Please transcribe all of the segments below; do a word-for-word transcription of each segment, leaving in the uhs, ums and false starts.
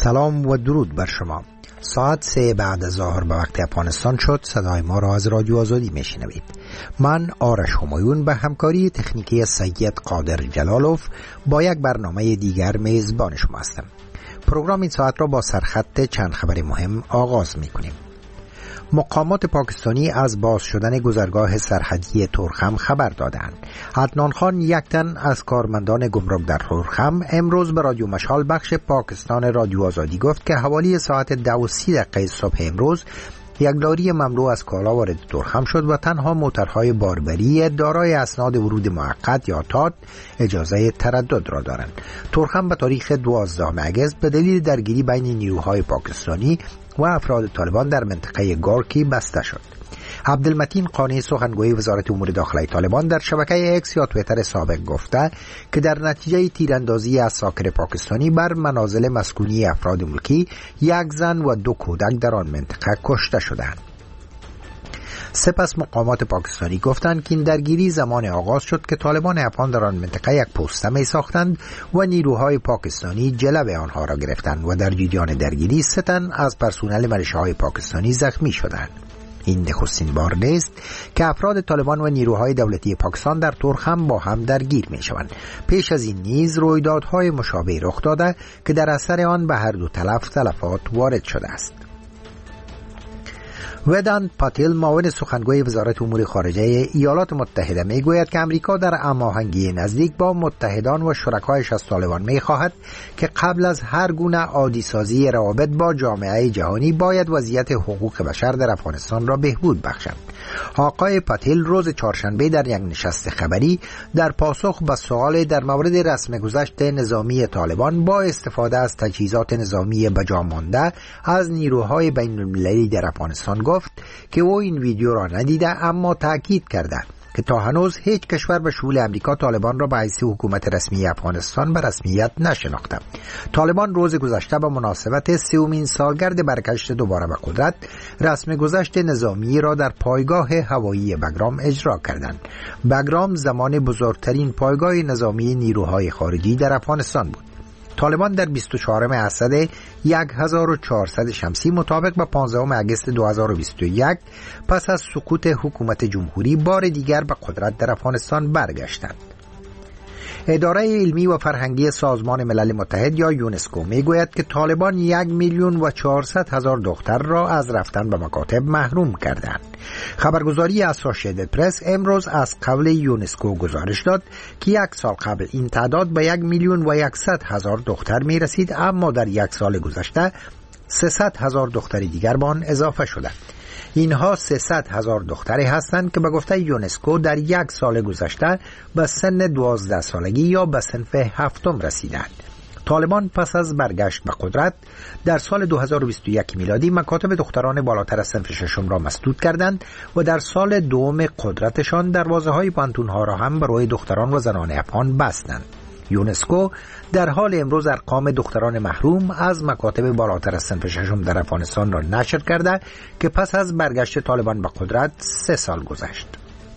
سلام و درود بر شما. ساعت سه بعد از ظهر به وقت افغانستان شد. صدای ما را از رادیو آزادی میشنوید. من آرش همایون به همکاری تکنیکی سید قادر جلالوف با یک برنامه دیگر میزبان شما هستم. پروگرام این ساعت را با سرخط چند خبر مهم آغاز میکنیم. مقامات پاکستانی از باز شدن گذرگاه سرحدی تورخم خبر دادند. عدنان خان، یک تن از کارمندان گمرک در تورخم، امروز به رادیو مشال بخش پاکستان رادیو آزادی گفت که حوالی ساعت دو و سی دقیقه صبح امروز یک لاری مملو از کالا وارد تورخم شد و تنها موترهای باربری دارای اسناد ورود موقت یا تات اجازه تردد را دارند. تورخم به تاریخ دوازدهم اگست به دلیل درگیری بین نیروهای پاکستانی و افراد طالبان در منطقه گارکی بسته شد. عبدالمتین قانی، سخنگوی وزارت امور داخلی طالبان، در شبکه اکس یا تویتر سابق گفته که در نتیجه تیراندازی از ساکر پاکستانی بر منازل مسکونی افراد ملکی، یک زن و دو کودک در آن منطقه کشته شدند. سپس مقامات پاکستانی گفتند که این درگیری زمان آغاز شد که طالبان افغان در آن منطقه یک پوسته می ساختند و نیروهای پاکستانی جلب آنها را گرفتند و در جریان درگیری سه تن از پرسنل ملیشه‌های پاکستانی زخمی شدند. این نخستین بار نیست که افراد طالبان و نیروهای دولتی پاکستان در تورخم با هم درگیر می شوند. پیش از این نیز رویدادهای مشابه رخ داده که در اثر آن به هر دو طرف تلفات وارد شده است. ودانت پاتیل، معاون سخنگوی وزارت امور خارجه ایالات متحده، می گوید که امریکا در هماهنگی نزدیک با متحدان و شرکایش از طالبان می خواهد که قبل از هر گونه عادی سازی روابط با جامعه جهانی باید وضعیت حقوق بشر در افغانستان را بهبود بخشند. آقای پاتیل روز چهارشنبه در یک نشست خبری در پاسخ به سوال در مورد رسم گذشت نظامی طالبان با استفاده از تجهیزات نظامی بجا مانده از نیروهای بین المللی در افغانستان گفت که او این ویدیو را ندیده، اما تاکید کرده که تا هنوز هیچ کشور به شمول امریکا طالبان را به حیث حکومت رسمی افغانستان به رسمیت نشناخته. طالبان روز گذشته به مناسبت سومین سالگرد برگشت دوباره به قدرت رسم گذشت نظامی را در پایگاه هوایی بگرام اجرا کردند. بگرام زمان بزرگترین پایگاه نظامی نیروهای خارجی در افغانستان بود. طالبان در بیست و چهارم اسد هزار و چهارصد شمسی مطابق با پانزدهم اگست دو هزار و بیست و یک پس از سقوط حکومت جمهوری بار دیگر به قدرت در افغانستان برگشتند. اداره علمی و فرهنگی سازمان ملل متحد یا یونسکو می گوید که طالبان یک میلیون و چهارصد هزار دختر را از رفتن به مکاتب محروم کردند. خبرگزاری اسوسییتد پرس امروز از قول یونسکو گزارش داد که یک سال قبل این تعداد به یک میلیون و یکصد هزار دختر می رسید، اما در یک سال گذشته سیصد هزار دختر دیگر به آن اضافه شده. اینها سیصد هزار دختری هستند که به گفته یونسکو در یک سال گذشته به سن دوازده سالگی یا به صنف هفتم رسیدند. طالبان پس از برگشت به قدرت در سال دو هزار و بیست و یک میلادی مکاتب دختران بالاتر از صنف ششم را مسدود کردند و در سال دوم قدرتشان دروازه‌های پانتون‌ها را هم برای دختران و زنان افغان بستند. یونسکو در حال امروز ارقام دختران محروم از مکاتب بالاتر از صنف ششم در افغانستان را نشر کرده که پس از برگشت طالبان به قدرت سه سال گذشت.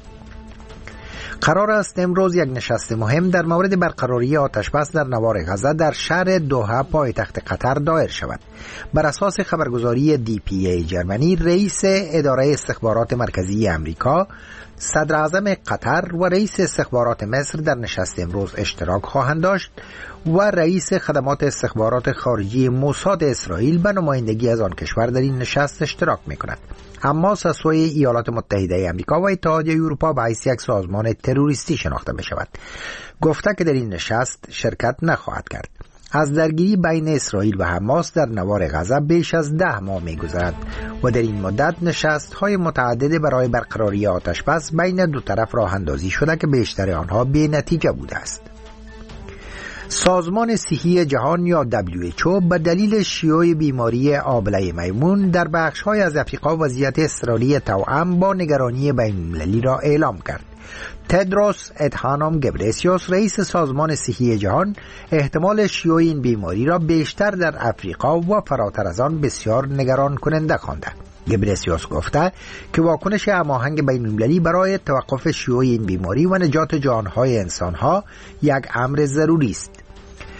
قرار است امروز یک نشست مهم در مورد برقراری آتشبس در نوار غزه در شهر دوحه پایتخت قطر دایر شود. بر اساس خبرگزاری دی پی ای جرمنی، رئیس اداره استخبارات مرکزی امریکا، صدر اعظم قطر و رئیس استخبارات مصر در نشست امروز اشتراک خواهند داشت و رئیس خدمات استخبارات خارجی موساد اسرائیل به نمایندگی از آن کشور در این نشست اشتراک می‌کند. اما از سوی ایالات متحده آمریکا و اتحادیه اروپا به حیث یک سازمان تروریستی شناخته می‌شود. گفته که در این نشست شرکت نخواهد کرد. از درگیری بین اسرائیل و حماس در نوار غزه بیش از ده ماه می‌گذرد و در این مدت نشست‌های متعدد برای برقراری آتشبس بین دو طرف راه اندازی شده که بیشتر آنها بی نتیجه بوده است. سازمان صحی جهان یا دبلیو اچ او به دلیل شیوع بیماری آبله میمون در بخش‌های از افریقا وضعیت اضطراری توأم با نگرانی بین‌المللی را اعلام کرد. تدروس ادهانوم گبرسیوس، رئیس سازمان صحی جهان، احتمال شیوع این بیماری را بیشتر در افریقا و فراتر از آن بسیار نگران کننده خوانده. گبرسیوس گفته که واکنش هماهنگ بین‌المللی برای توقف شیوع این بیماری و نجات جان‌های انسان‌ها یک امر ضروری است.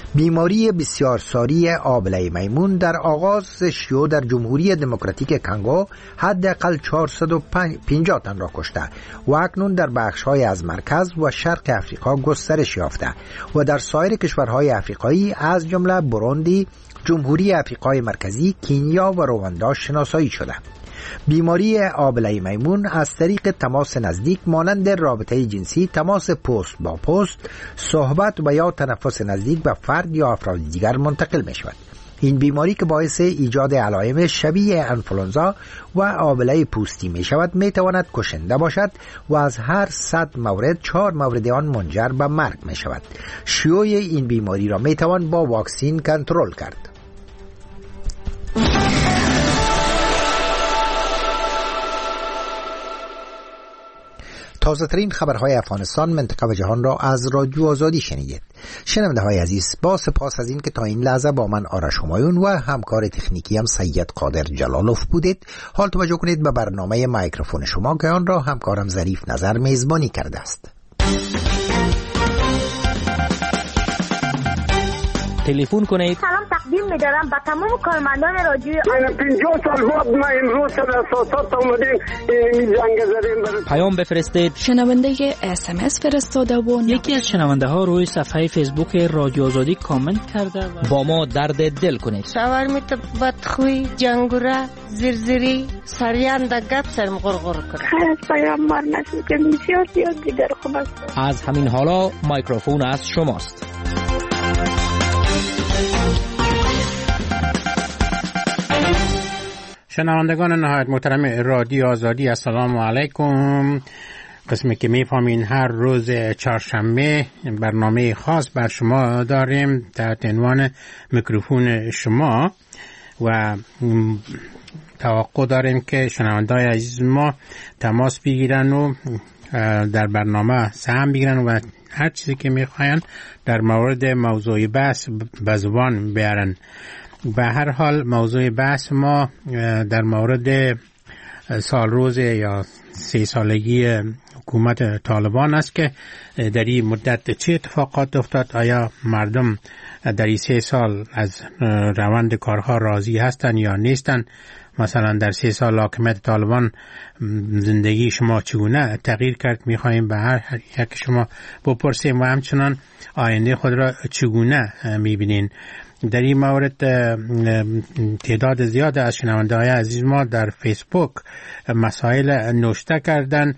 بیماری بسیار ساری آبله میمون در آغاز شیوع در جمهوری دموکراتیک کنگو حداقل چهارصد و پنجاه تن را کشته و اکنون در بخش‌های از مرکز و شرق افریقا گسترش یافته و در سایر کشورهای افریقایی از جمله بروندی، جمهوری افریقای مرکزی، کنیا و رواندا شناسایی شده. بیماری آبله میمون از طریق تماس نزدیک مانند رابطه جنسی، تماس پوست با پوست، صحبت و یا تنفس نزدیک به فرد یا افراد دیگر منتقل می شود. این بیماری که باعث ایجاد علائم شبیه انفلونزا و آبله پوستی می شود می تواند کشنده باشد و از هر صد مورد چهار مورد آن منجر به مرگ می شود. شیوع این بیماری را می توان با واکسین کنترل کرد. تازه ترین خبرهای افغانستان، منطقه و جهان را از رادیو آزادی شنیدید. شنونده های عزیز، با سپاس از این که تا این لحظه با من آرش همایون و همکار تکنیکی هم سید قادر جلالوف بودید. حال توجه کنید به برنامه میکروفون شما که آن را همکارم ظریف نظر میزبانی کرده است. تلفن کنید. سلام تقدیم می‌دارم به تمام کارمندان رادیو. من پنجاه سال بعد ما امروز در اساسات اومدیم این جنگ زدیم. پیام بفرستید. شنونده اس ام اس فرستاده و یکی از شنونده ها روی صفحه فیسبوک رادیو آزادی کامنت کرده و با ما درد دل کنید. شاورمیت بدخوی، جنگوره، زرزری، سریان دگت سرم غرغر کرد. از پیام مار نشد که بسیار زیاد دیگر خوب است. از همین حالا میکروفون از شماست. شنوندگان نهایت محترم رادیو آزادی، السلام علیکم. قسمی که میفهمین هر روز چهارشنبه برنامه خاص بر شما داریم تحت عنوان میکروفون شما و توقع داریم که شنوندای عزیز ما تماس بگیرن و در برنامه سهم بگیرن و هر چیزی که میخواین در مورد موضوع بحث به زبان بیارن. به هر حال موضوع بحث ما در مورد سال روز یا سه سالگی حکومت طالبان است که در این مدت چه اتفاقات افتاد، آیا مردم در این سه سال از روند کارها راضی هستند یا نیستند، مثلا در سه سال حکومت طالبان زندگی شما چگونه تغییر کرد، میخواهیم به هر یک شما بپرسیم و همچنان آینده خود را چگونه میبینین. در این مورد تعداد زیاد از شنونده های عزیز ما در فیسبوک مسائل نوشته کردن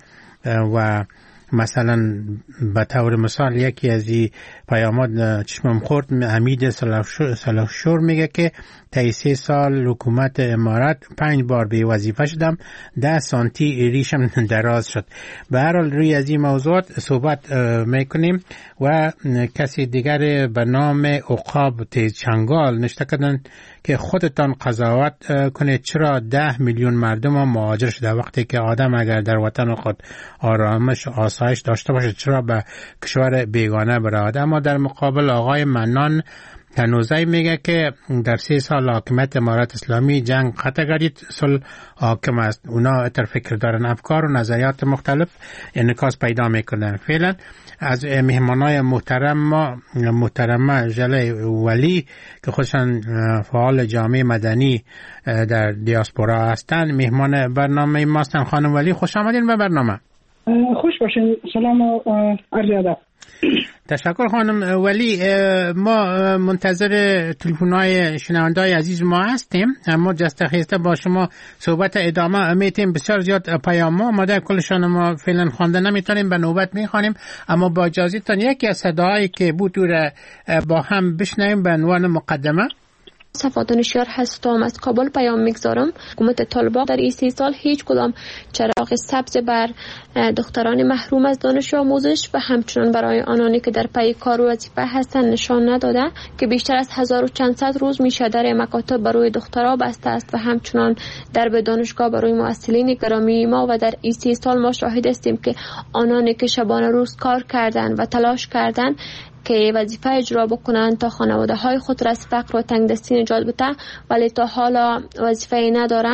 و مثلا به طور مثال یکی از این پیامات چشمم خورد، حمید سلافشور میگه که طی سه سال حکومت امارات پنج بار به وظیفه شدم، ده سانتی ریشم دراز شد. به هر حال روی از این موضوعات صحبت میکنیم و کسی دیگر به نام عقاب تیز چنگال نشته کردن که خودتان قضاوت کنید چرا ده میلیون مردم ها مهاجر شده، وقتی که آدم اگر در وطن خود آرامش آسایش داشته باشه چرا به کشور بیگانه برود. اما در مقابل آقای منان تنوزی میگه که در سه سال حاکمیت امارات اسلامی جنگ قطع گردید، صلح حاکم است. اونا اتر فکر دارن، افکار و نظریات مختلف انعکاس پیدا میکنن. فعلا از مهمانای محترم ما محترمه ژله ولی که خودشان فعال جامعه مدنی در دیاسپورا هستند مهمان برنامه ما هستند. خانم ولی خوش آمدین به برنامه. خوش باشین. سلام و عرض ادب. تشکر خانم ولی. ما منتظر تلفن‌های شنونده‌های عزیز ما هستیم، اما جست خیسته با شما صحبت ادامه میتیم. بسیار زیاد پیام ما آمده، کلشان ما فعلا خوانده نمیتونیم، به نوبت میخوانیم، اما با اجازهتان یکی از صداهایی که بود رو با هم بشنویم به عنوان مقدمه. صفا دانشیار هستم، از کابل پیام میگذارم. حکومت طالبان در این سی سال هیچ کدام چراغ سبز بر دختران محروم از دانش و آموزش و همچنان برای آنانی که در پی کار و وظیفه هستند نشان نداده که بیشتر از هزار و چند صد روز میشه در مکاتب برای دخترها بسته است و همچنان در به دانشگاه برای مؤثرین گرامی ما و در این سی سال ما شاهد هستیم که آنانی که شبانه روز کار کردند و تلاش کردند که وظیفه اجرا بکنند تا خانواده های خود را از فقر و تنگدستی نجات بده، ولی تا حالا وظیفه ندارند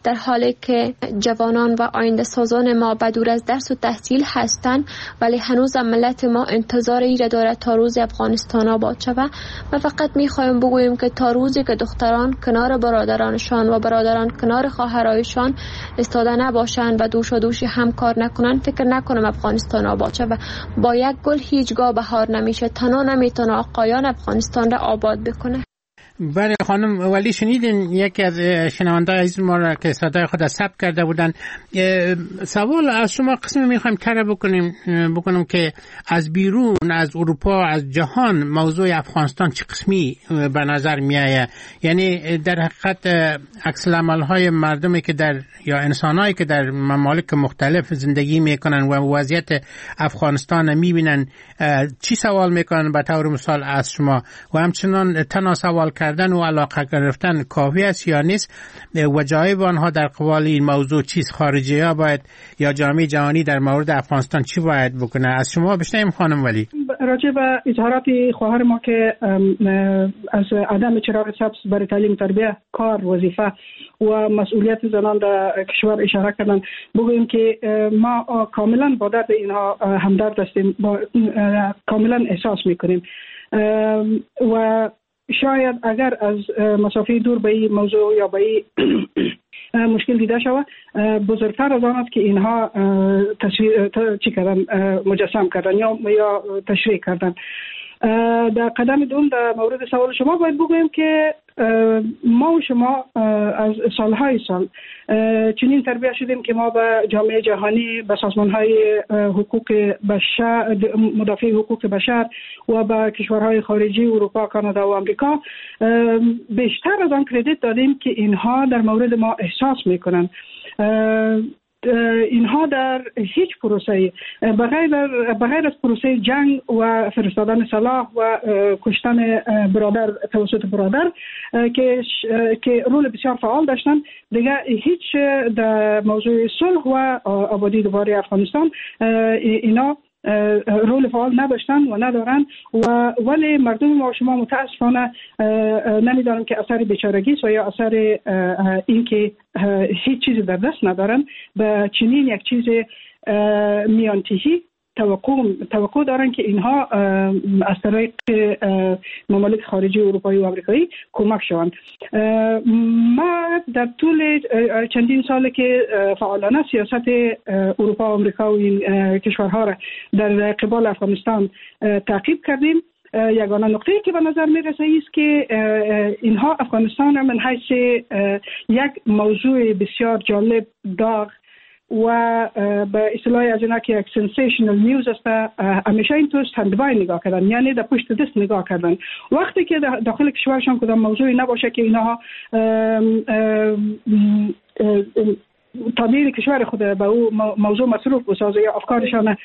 در حالی که جوانان و آینده سازان ما بدور از درس و تحصیل هستند، ولی هنوز ملت ما انتظار ایره داره تا روز افغانستان آباد شود. و فقط میخوایم بگوییم که تا روزی که دختران کنار برادرانشان و برادران کنار خواهرایشان استاده نباشند و دوش و دوشی هم کار نکنند، فکر نکنم افغانستان آباد شود. با یک گل هیچگاه بهار نمیشه. تنها نمیتونه آقایان افغانستان را آباد بکنه. بله خانم ولی شنیدین یکی از شنونده‌های عزیز ما را که صدای خود ثبت کرده بودن. سوال از شما قسمی میخوایم طرح بکنیم بکنم که از بیرون از اروپا از جهان موضوع افغانستان چه قسمی به نظر میآید؟ یعنی در حقیقت عکس العمل‌های مردمی که در یا انسانایی که در ممالک مختلف زندگی میکنن و وضعیت افغانستان میبینن چی سوال میکنن به طور مثال از شما؟ و همچنان تنها سوال کردن و علاقه گرفتن کافی است یا نیست؟ و جایب آنها در قبال این موضوع چیز؟ خارجی ها باید یا جامعه جهانی در مورد افغانستان چی باید بکنه؟ از شما بشنویم خانم ولی. راجع به اظهارات خواهر ما که از عدم چراغ سبز برای تعلیم تربیه، کار، وظیفه و مسئولیت زنان در کشور اشاره کردن، بگوییم که ما کاملا با درد اینها همدرد هستیم، کاملا احساس میکنیم و شاید اگر از مسافه دور به این موضوع یا به این مشکل دیده شود، بزرگتر از آن است که اینها تصویر چی کردن، مجسم کردن یا یا تشریح کردن. در قدم دوم در مورد سوال شما باید بگویم که ما و شما از سالهای سال چنین تربیت شدیم که ما به جامعه جهانی، به سازمان‌های حقوق بشر، مدافع حقوق بشر و به کشورهای خارجی اروپا، کانادا و آمریکا بیشتر از آن کردیت دادیم که اینها در مورد ما احساس میکنن. اینها در هیچ پروسه بغیر بغیر از پروسه جنگ و فرستادن سلاح و کشتن برادر توسط برادر که که رول بسیار فعال داشتن، دیگه هیچ در موضوع صلح و آبادی دوباره افغانستان اینا رول فعال نداشتن و ندارن. و ولی مردم ما شما متاسفانه نمیدانم که اثر بیچارگی است و یا اثر این که هیچ چیزی در دست ندارن به چنین یک چیز میانتهی توقع توقع دارن که اینها از طریق ممالک خارجی اروپایی و آمریکایی کمک شوند. ما در طول چندین ساله که فعالانه سیاست اروپا و آمریکا و این کشورها را در قبال افغانستان تعقیب کردیم. یگانه نقطه‌ای که به نظر میرسه است که اینها افغانستان را من حیث یک موضوع بسیار جالب، داغ و به اصطلاح از اینا که یک سنسیشنال نیوز است، همیشه این تو استند بای نگاه کردن، یعنی در پشت دست نگاه کردن. وقتی که داخل کشورشان کدام موضوعی نباشه که اینها تابعیت کشور خود به او موضوع مصروف بسازه یا افکارشان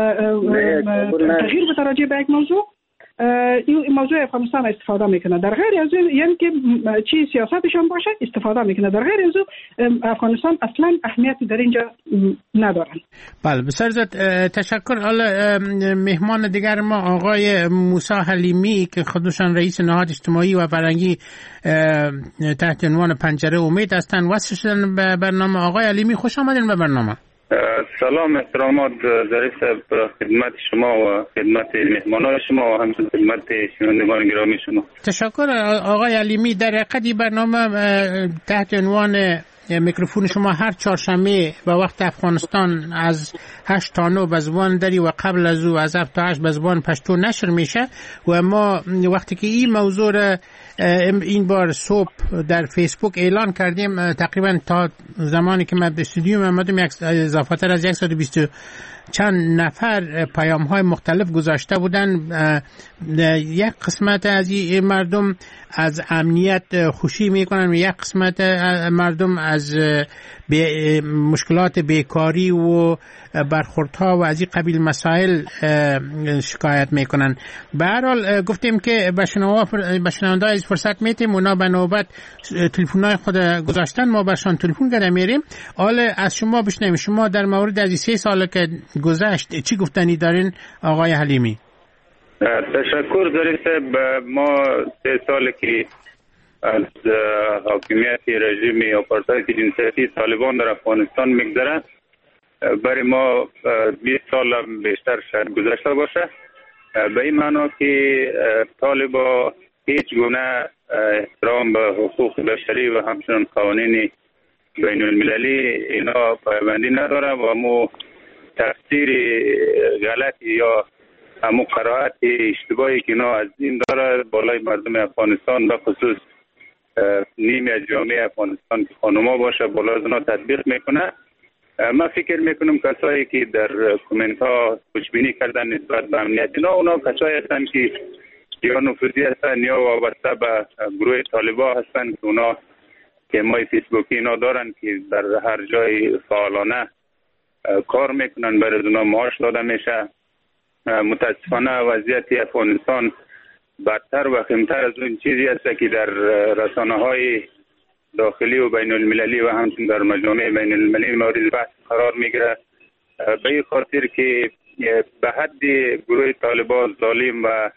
تغییر بده راجع به یک موضوع، این موضوع افغانستان استفاده میکنه. در غیر از یعنی که چی سیاستشان باشه استفاده میکنه. در غیر از افغانستان اصلا اهمیتی در اینجا ندارن. بله بسیار زیاد تشکر. حالا مهمان دیگر ما آقای موسی حلیمی که خودشان رئیس نهاد اجتماعی و فرهنگی تحت عنوان پنجره امید هستند وصل شدن به برنامه. آقای حلیمی خوش آمدین به برنامه. سلام، احترامات ظریف صاحب خدمت شما و خدمت مهمانان شما و همچنین خدمت شنوندگان گرامی شما. تشکر آقای علیمی. در حقیقت برنامه تحت عنوان میکروفون شما هر چهارشنبه به وقت افغانستان از هشت تا نه به زبان دری و قبل از او از هفت تا هشت به زبان پشتو نشر میشه و ما وقتی که این موضوع را این بار صبح در فیسبوک اعلان کردیم، تقریبا تا زمانی که من به استودیو آمدم یک اضافه‌تر از صد و بیست چند نفر پیام های مختلف گذاشته بودن. یک قسمت از این مردم از امنیت خوشی میکنن و یک قسمت مردم از مشکلات بیکاری و برخوردها و از این قبیل مسائل شکایت میکنن. به هر حال گفتیم که به شنونده‌ها از فرصت میتیم اونا به نوبت تلفن‌های خود گذاشتن، ما برشان تلفن کرده میریم. حالا از شما بشنویم، شما در مورد از سه سال که گذشت چی گفتنی دارین آقای حلیمی؟ تشکر ظریف صاحب. ما سه سال که از حاکمیت رژیم آپارتاید جنسیتی طالبان در افغانستان میگذره. برای ما بیست سال بیشتر شاید گذشته باشه، به این معنا که طالبان هیچ گونه احترام به حقوق بشری و همچنان قوانین بین المللی اینا پایبندی نداره و مو تفسیر غلطی یا همو قرائت اشتباهی که اینا از این داره بالای مردم افغانستان به خصوص نیمی از جامعه افغانستان که خانوما باشه بالا از اونا تطبیق میکنه. من فکر میکنم کسایی که در کامنت ها خوشبینی کردن نسبت به امنیت اینا اونا کسایی هستن که یا نفوذی هستن یا وابسته به گروه طالبان هستن که اونا که مای فیسبوکی اینا دارن که در هر جای فعالانه کار میکنن، برای اونا معاش داده میشه. متاسفانه وضعیت افغانستان بدتر و خیمتر از اون چیزی است که در رسانه های داخلی و بین المللی و همچنین در مجامع بین المللی مورد بحث قرار میگیره، به این خاطر که به حد گروه طالبان ظالم و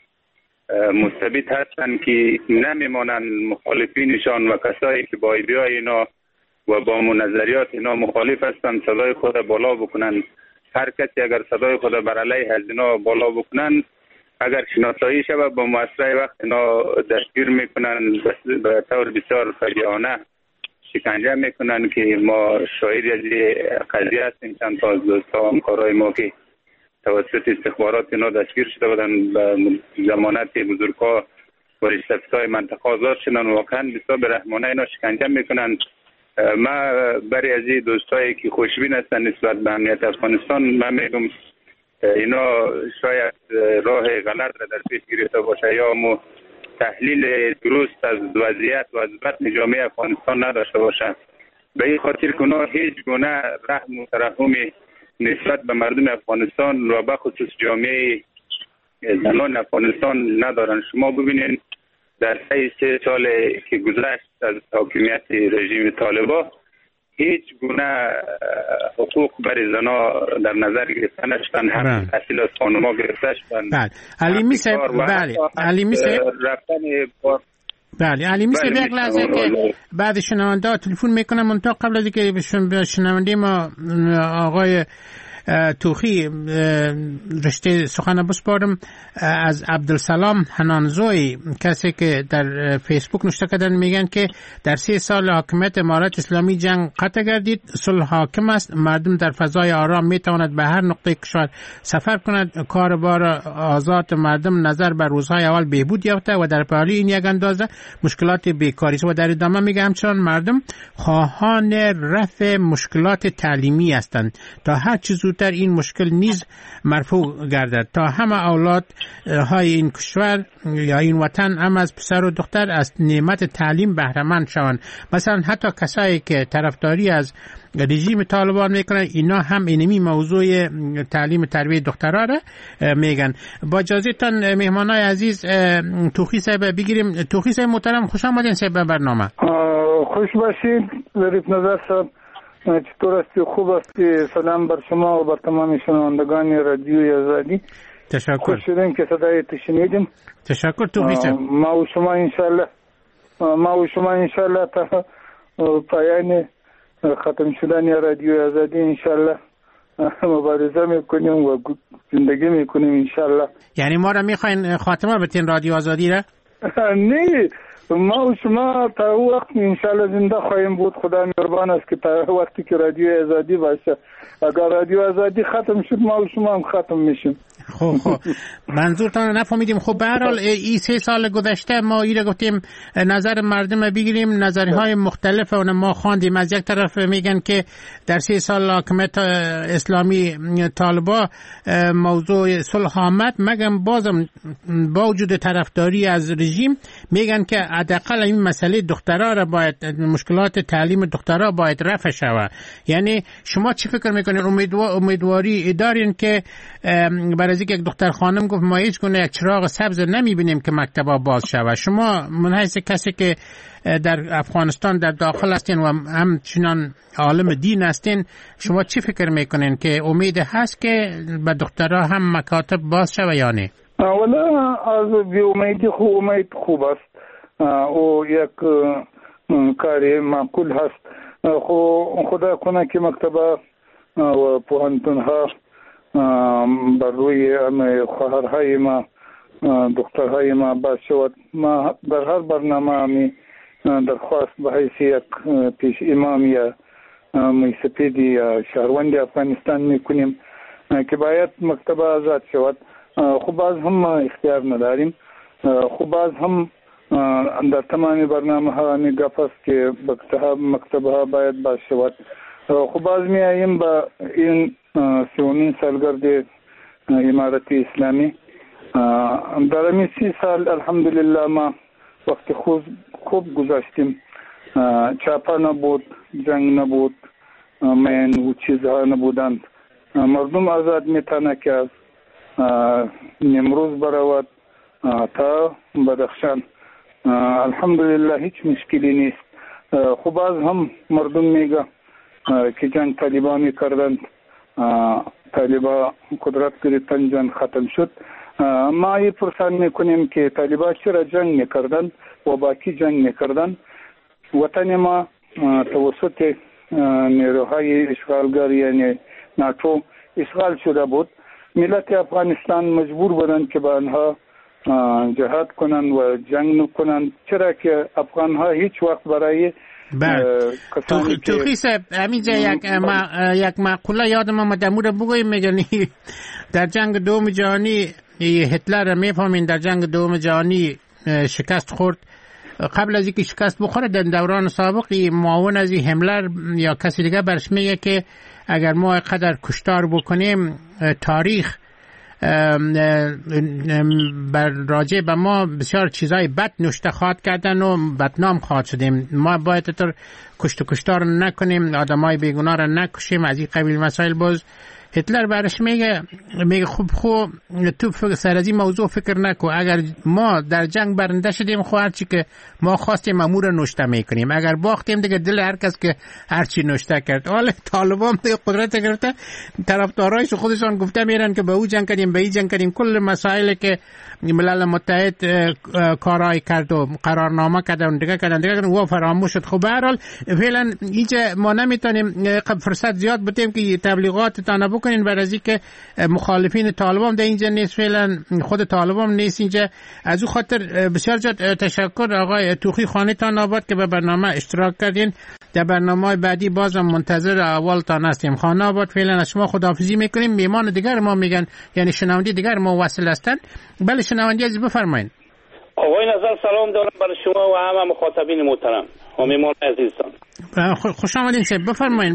مستبد هستند که نمیمانند مخالفینشان و کسایی که با ایده اینا و با نظریات اینا مخالف هستند صدای خود بالا بکنن. هر کسی اگر صدای خود بر علیه از اینا بالا بکنن، اگر شناسایی شود با مؤثره وقت اینا دستگیر میکنن، به طور بسیار فجیعانه شکنجه میکنن که ما شاهد از قضیه هستیم. چند تا از دوستا و همکارای ما که توسط استخبارات اینا دستگیر شده بودن به ضمانت بزرگا و رشته‌های منطقه آزاد شدن. واقعا بسیار برحمانه اینا شکنجه میکنن. ما برای از این دوستایی که خوشبین هستن نسبت به امنیت افغانستان، من میگم اینا شاید راه غلط را در پیش گرفته باشه یا مو تحلیل درست از وضعیت و از بطن جامعه افغانستان نداشته باشه. به این خاطر که اونا هیچ گونه رحم و ترحمی نسبت به مردم افغانستان و به خصوص جامعه زنان افغانستان ندارن. شما ببینید در سه سه سال که گذشت از حاکمیت رژیم طالبان هیچ گونه حقوق برای زنا در نظر گرفته نشدن، هم تحصیل از خانوما گرفته شدن. بله علی میسه بله علی میسه رفتن بار بله علی میسه یک لحظه که بعد شنونده تلفن میکنم منتها قبل از اینکه به شنونده ما آقای توخی رشته سخن بسپارم، از عبدالسلام حنانزوی کسی که در فیسبوک نوشته کردن میگن که در سه سال حاکمیت امارت اسلامی جنگ قطع گردید، صلح حاکم است، مردم در فضای آرام میتواند به هر نقطه کشور سفر کند، کاربار آزاد مردم نظر بر روزهای اول بهبود یافته و در پهلوی این یک اندازه مشکلات بیکاری است. و در ادامه میگه همچنان مردم خواهان رفع مشکلات تعلیمی هستند تا هر چیز زودتر این مشکل نیز مرفوع گردد، تا همه اولاد های این کشور یا این وطن هم از پسر و دختر از نعمت تعلیم بهره مند شوند. مثلا حتی کسایی که طرفداری از رژیم طالبان میکنن اینا هم اینمی موضوع تعلیم تربیت دخترها را میگن. با اجازهتان مهمانای عزیز توخی صاحب بگیریم. توخی صاحب محترم خوش آمدین صاحب به برنامه. خوش باشید. ظریف نظر صاحب چطور هستی؟ خوب هستی؟ سلام بر شما و بر تمام شنوندگان رادیوی آزادی. تشکر. خوش شدیم که صدای تو شنیدیم. تشکر توخی صاحب. ما و شما انشالله ما و شما انشالله تا پایان ختم شدن رادیوی آزادی انشالله مبارزه میکنیم و زندگی میکنیم انشالله. یعنی ما را میخواین خاتمه بتین رادیو آزادی را؟ نه، ما و شما تا او وقت انشالله زنده خواهیم بود. خدا مهربان است که تا وقتی که رادیو آزادی باشه. اگر رادیو آزادی ختم شد ما و شما هم ختم میشیم. خب خب منظورتان نفهمیدیم. خب به هر حال این سه سال گذشته ما ایره گفتیم نظر مردم بگیریم، نظرهای مختلف اون ما خواندیم. از یک طرف میگن که در سه سال حاکمیت اسلامی طالبان موضوع صلح آمد، مگم بازم با وجود طرفداری از رژیم میگن که حداقل این مسئله دخترها را باید، مشکلات تعلیم دخترها باید رفع شود. یعنی شما چی فکر میکنید؟ امیدوار امیدواری دارین که برای از یک دختر خانم گفت ما هیچ گونه یک چراغ سبز نمیبینیم که مکتبا باز شود. شما من حیث کسی که در افغانستان در داخل هستین و همچنان عالم دین هستین، شما چی فکر میکنین که امید هست که به دخترها هم مکاتب باز شود یا نه؟ اولا از بی امیدی خوب امید خوب است. او یک کار معقول هست. خو خدا کنه که مکتبه و پوهنتون ها بر روی خواهرهای ما دخترهای ما باز شود. ما در هر برنامه می درخواست به حیث یک پیش امام یا میسپیدی یا شهروند افغانستان میکنیم که باید مکتبه آزاد شود. خب باز هم اختیار نداریم. خب باز هم در تمام برنامه ها نگاه است که مکتبه ها باید باز شود. خب باز می آییم با این سیومین سالگرد امارت اسلامی. در این سی سال الحمدلله ما وقت خوب خوب گذاشتیم. چاپا نبود، جنگ نبود، من و چیزها نبودند. مردم آزاد میتونه که از نمروز برود تا بدخشان الحمدلله هیچ مشکلی نیست. خب باز هم مردم میگه که جنگ طالبا میکردند، طالبا قدرت گرفتن، جنگ ختم شد. ما ای پرسان میکنیم که طالبا چرا جنگ میکردند و با کی جنگ میکردند؟ وطن ما توسط نیروهای اشغالگر یعنی ناتو اشغال شده بود. ملت افغانستان مجبور بودند که با آنها جهاد کنند و جنگ نکنند، چرا که افغان ها هیچ وقت برای توخی صاحب همینجا یک ما یک مقوله یادم آمد امور بگویم. میگن در جنگ دوم جهانی هتلر میفهمین در جنگ دوم جهانی شکست خورد. قبل از اینکه شکست بخوره در دوران سابقی معاون از هملر یا کسی دیگه برش میگه که اگر ما قدر کشتار بکنیم تاریخ بر راجع به ما بسیار چیزای بد نوشته خواهد کردن و بدنام خواهد شدیم. ما باید تر کشت و کشتار نکنیم، آدمای بیگناه را نکشیم، از این قبیل مسائل. باز هتلر برش میگه میگه خوب خوب تو سر از این موضوع فکر نکو، اگر ما در جنگ برنده شدیم خب هرچی که ما خواستیم امور رو نوشته میکنیم، اگر باختیم دیگه دل هر کس که هرچی نوشته کرد. حالا طالبان دیگه قدرت گرفته، طرفدارایش خودشان گفته میرن که به او جنگ کردیم به این جنگ کردیم. کل مسائلی که ملل متحد کارای کرد و قرارنامه کردن دیگه کردن دیگه و فراموش شد. خب به هر حال فعلا اینجا ما نمیتونیم فرصت زیاد بتیم که تبلیغات تانا بکنین برای از اینکه مخالفین طالبان در اینجا نیست، فعلا خود طالبان نیست اینجا. از او خاطر بسیار زیاد تشکر آقای توخی خانه تان آباد که به برنامه اشتراک کردین. در برنامه بعدی بازم منتظر اولتان هستیم. خانه آباد فعلا از شما خداحافظی میکنیم. میمان دیگر ما میگن یعنی شنونده دیگر ما وصل هستن. بله شنونده عزیز بفرمایید. آقای نظر سلام دارم برای شما و همه مخاطبین محترم و میمان عزیزان. خوش آمدین شب بفرمایید.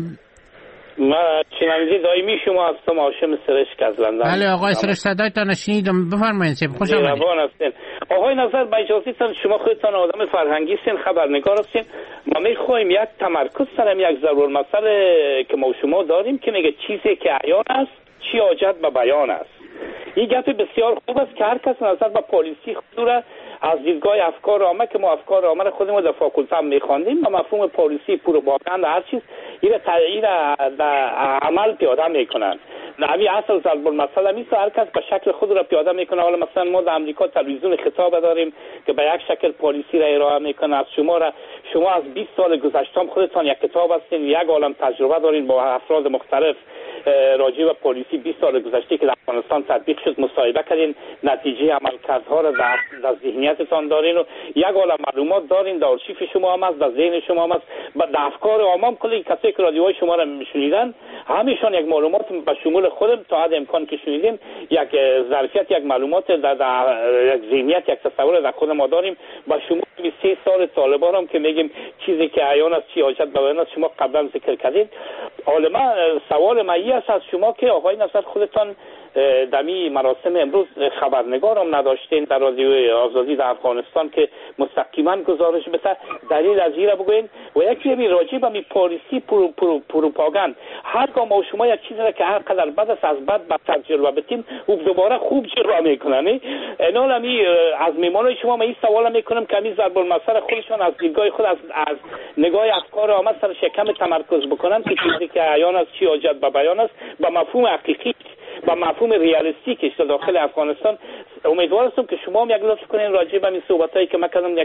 ما شنونده دائمی شما هستم، هاشم سرشک از لندن. بله آقای سرشک صدایتان شنیدم بفرمایید شب خوش آمدید. هستین. آقای نظر با اجازهتان شما خودتان آدم فرهنگی هستین، خبرنگار هستین. ما میخوایم یک تمرکز سرم یک ضرور مسئله که ما شما داریم که میگه چیزی که عیان است چی حاجت به بیان است. این گپ بسیار خوب است که هر کس نظر به پالیسی خود را از دیدگاه افکار عامه که ما افکار عامه خودمون در فاکولته هم میخواندیم و مفهوم پالیسی پروپاگاندا هر چیز این را در عمل پیاده میکنن. نوی اصل ضرب المثل میست هر کس به شکل خود را پیاده میکنه. حالا مثلا ما در امریکا تلویزیون خطاب داریم که به یک شکل پالیسی را ارائه میکنه. از شما را شما از بیست سال گذشته خودتان یک کتاب هستین، یک عالم تجربه دارین با افراد مختلف راجع به پالیسی بیست سال گذشته که در افغانستان تطبیق شد مصاحبه کردین، نتیجه عملکردها را در, در ذهنیتتان دارین و یک عالم معلومات دارین. در آرشیف شما هم است، در ذهن شما هم است، در افکار عوام کلی کسایی که رادیوهای شما را میشنیدن همیشون یک معلومات به شمول خودم تا حد امکان که شنیدیم یک ظرفیت یک معلومات در, در یک ذهنیت یک تصور در خود ما داریم. با شما سه سال طالبان هم که میگیم چیزی که عیان است چی حاجت به بیان است شما قبلا ذکر کردید. حالا سوال من است از شما که آقای نصر خودتان دمی مراسم امروز خبرنگار هم نداشتین در رادیو آزادی در افغانستان که مستقیما گزارش بده، دلیل از این را بگوین و یکی می راجع به می پالیسی پرو پرو پروپاگاند هرگاه ما شما یک چیزی را که هر قدر بد است از بد بدتر جلوه بدیم و دوباره خوب جلوه میکنن. اینا می از میمانای شما من این سوال میکنم که می ضرب المثل خودشان از دیدگاه خود از از نگاه افکار عامه سر شکم تمرکز بکنن که چیزی که عیان است چی حاجت به بیان است با مفهوم حقیقی با مفهوم ریالیستیکش در داخل افغانستان. امیدوار هستم که شما هم یک لطف کنین راجع به این صحبتایی که من کردم یک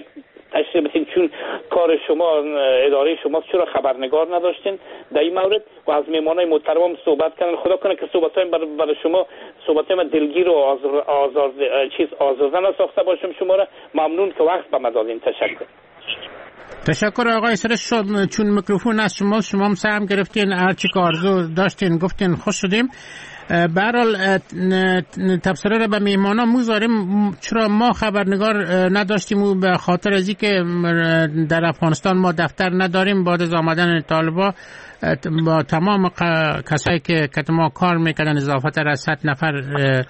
تشریح بدین چون کار شما اداره شما چرا خبرنگار نداشتین در این مورد و از میمانای محترم صحبت کردن. خدا کنه که صحبتایم برای بر شما صحبتایم دلگیر و آزار آزار چیز آزاردن ساخته باشم. شما را ممنون که وقت به من دادین. تشکر. تشکر آقای سرش. چون میکروفون از شما شما هم سهم گرفتین هر چی که آرزو داشتین گفتین خوش شدیم. به هر حال تبصره را به میهمانا می‌گذاریم چرا ما خبرنگار نداشتیم و به خاطر از اینکه در افغانستان ما دفتر نداریم. بعد از آمدن طالبان با تمام کسایی که که ما کار میکردن اضافه تر از صد نفر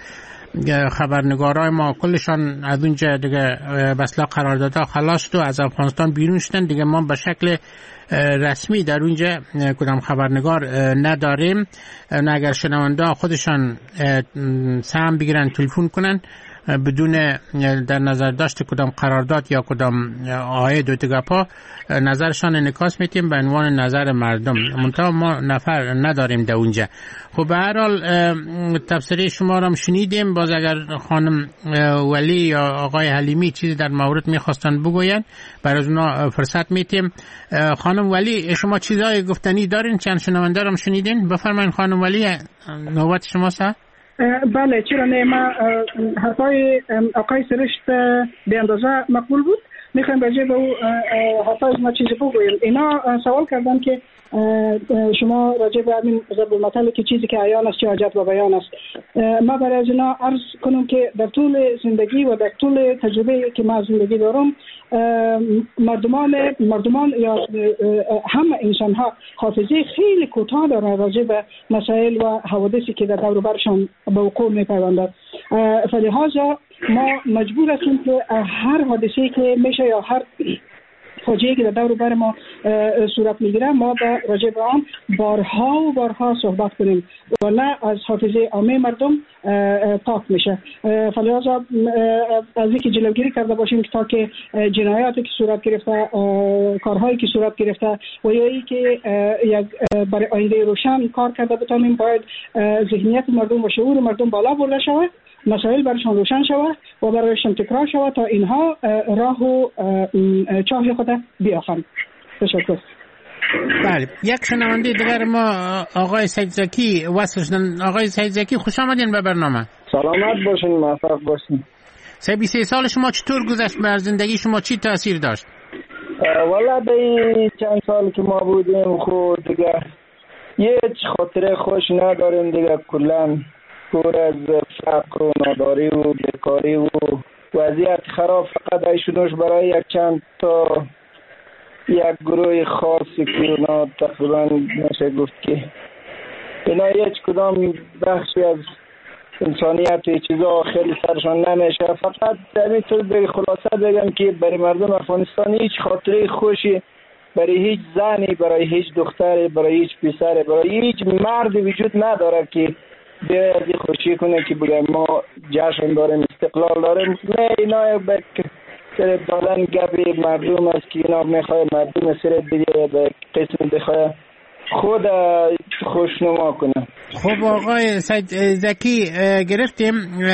خبرنگارای ما کلشان از اونجا دیگه بسلا قراردادها خلاص شد و از افغانستان بیرون شدن. دیگه ما به شکل رسمی در اونجا کدام خبرنگار نداریم. اگر شنونده خودشان سهم بگیرن تلفن کنن بدون در نظر داشت کدام قرارداد یا کدام عاید و تگپا نظرشان انعکاس میتیم به عنوان نظر مردم. منتها ما نفر نداریم در اونجا. خب به هر حال تبصره شما را شنیدیم. باز اگر خانم ولی یا آقای حلیمی چیزی در مورد میخواستن بگوین برای اونا فرصت میتیم. خانم ولی شما چیزای گفتنی دارین؟ چند شنونده را شنیدین؟ بفرمایید خانم ولی نوبت شماست. بله چرا نه. ما حرفای آقای سرشت به اندازه مقبول بود. میخوایم راجع به او حرفای ما چیزی بگوییم. اینا سوال کردن که شما راجع به همین ضرب المثل که چیزی که عیان است چه حاجت و بیان است. ما برای از اینا عرض کنم که در طول زندگی و در طول تجربه که ما زندگی دارم مردمان مردمان یا همه انسان ها حافظه خیلی کوتاه دارن راجع به مسائل و حوادثی که در دور و برشان به وقوع میپیوندد. فلهذا ما مجبور هستیم که هر حادثه‌ای که میشه یا هر فاجعه‌ای که در دور و بر ما صورت میگیره ما به راجع به آن بارها و بارها صحبت کنیم و نه از حافظه عامه مردم پاک میشه. فلذا از اینکه جلوگیری کرده باشیم تا که جنایاتی که صورت گرفته کارهایی که صورت گرفته و یا ای که یک برای آینده روشن کار کرده بتانیم باید ذهنیت مردم و شعور مردم بالا برده شود، مسائل برایشان روشن شود و برایشان تکرار شود تا اینها راه و چاه خود بیافند. تشکر. بله یک شنونده دیگر ما آقای سید زکی وصل شدن. آقای سید زکی خوش آمدین به برنامه. سلامت باشین، موفق باشین. سه بیست و سه سال شما چطور گذشت؟ بر زندگی شما چی تاثیر داشت؟ والا به چند سال که ما بودیم خود دیگه هیچ خاطره خوش نداریم دیگه، کلا پر از فقر و ناداری و بیکاری و وضعیت خراب. فقط ایشونوش برای یک چند تا یک گروه خاصی که اونا تقریبا نشه گفت که اینا هیچ کدام بخشی از انسانیت و چیزا خیلی سرشان نمیشه. فقط همینطور به خلاصه بگم که برای مردم افغانستان هیچ خاطره خوشی برای هیچ زنی، برای هیچ دختری، برای هیچ پسری، برای هیچ مردی وجود نداره که به از خوشی کنه که بگم ما جشن داریم، استقلال داریم. نه، اینا به سر دادن گپ مردم است که اینا میخواه مردم سر دیگه به قسم بخواه خود خوشنما کنه. خب آقای سید زکی گرفتیم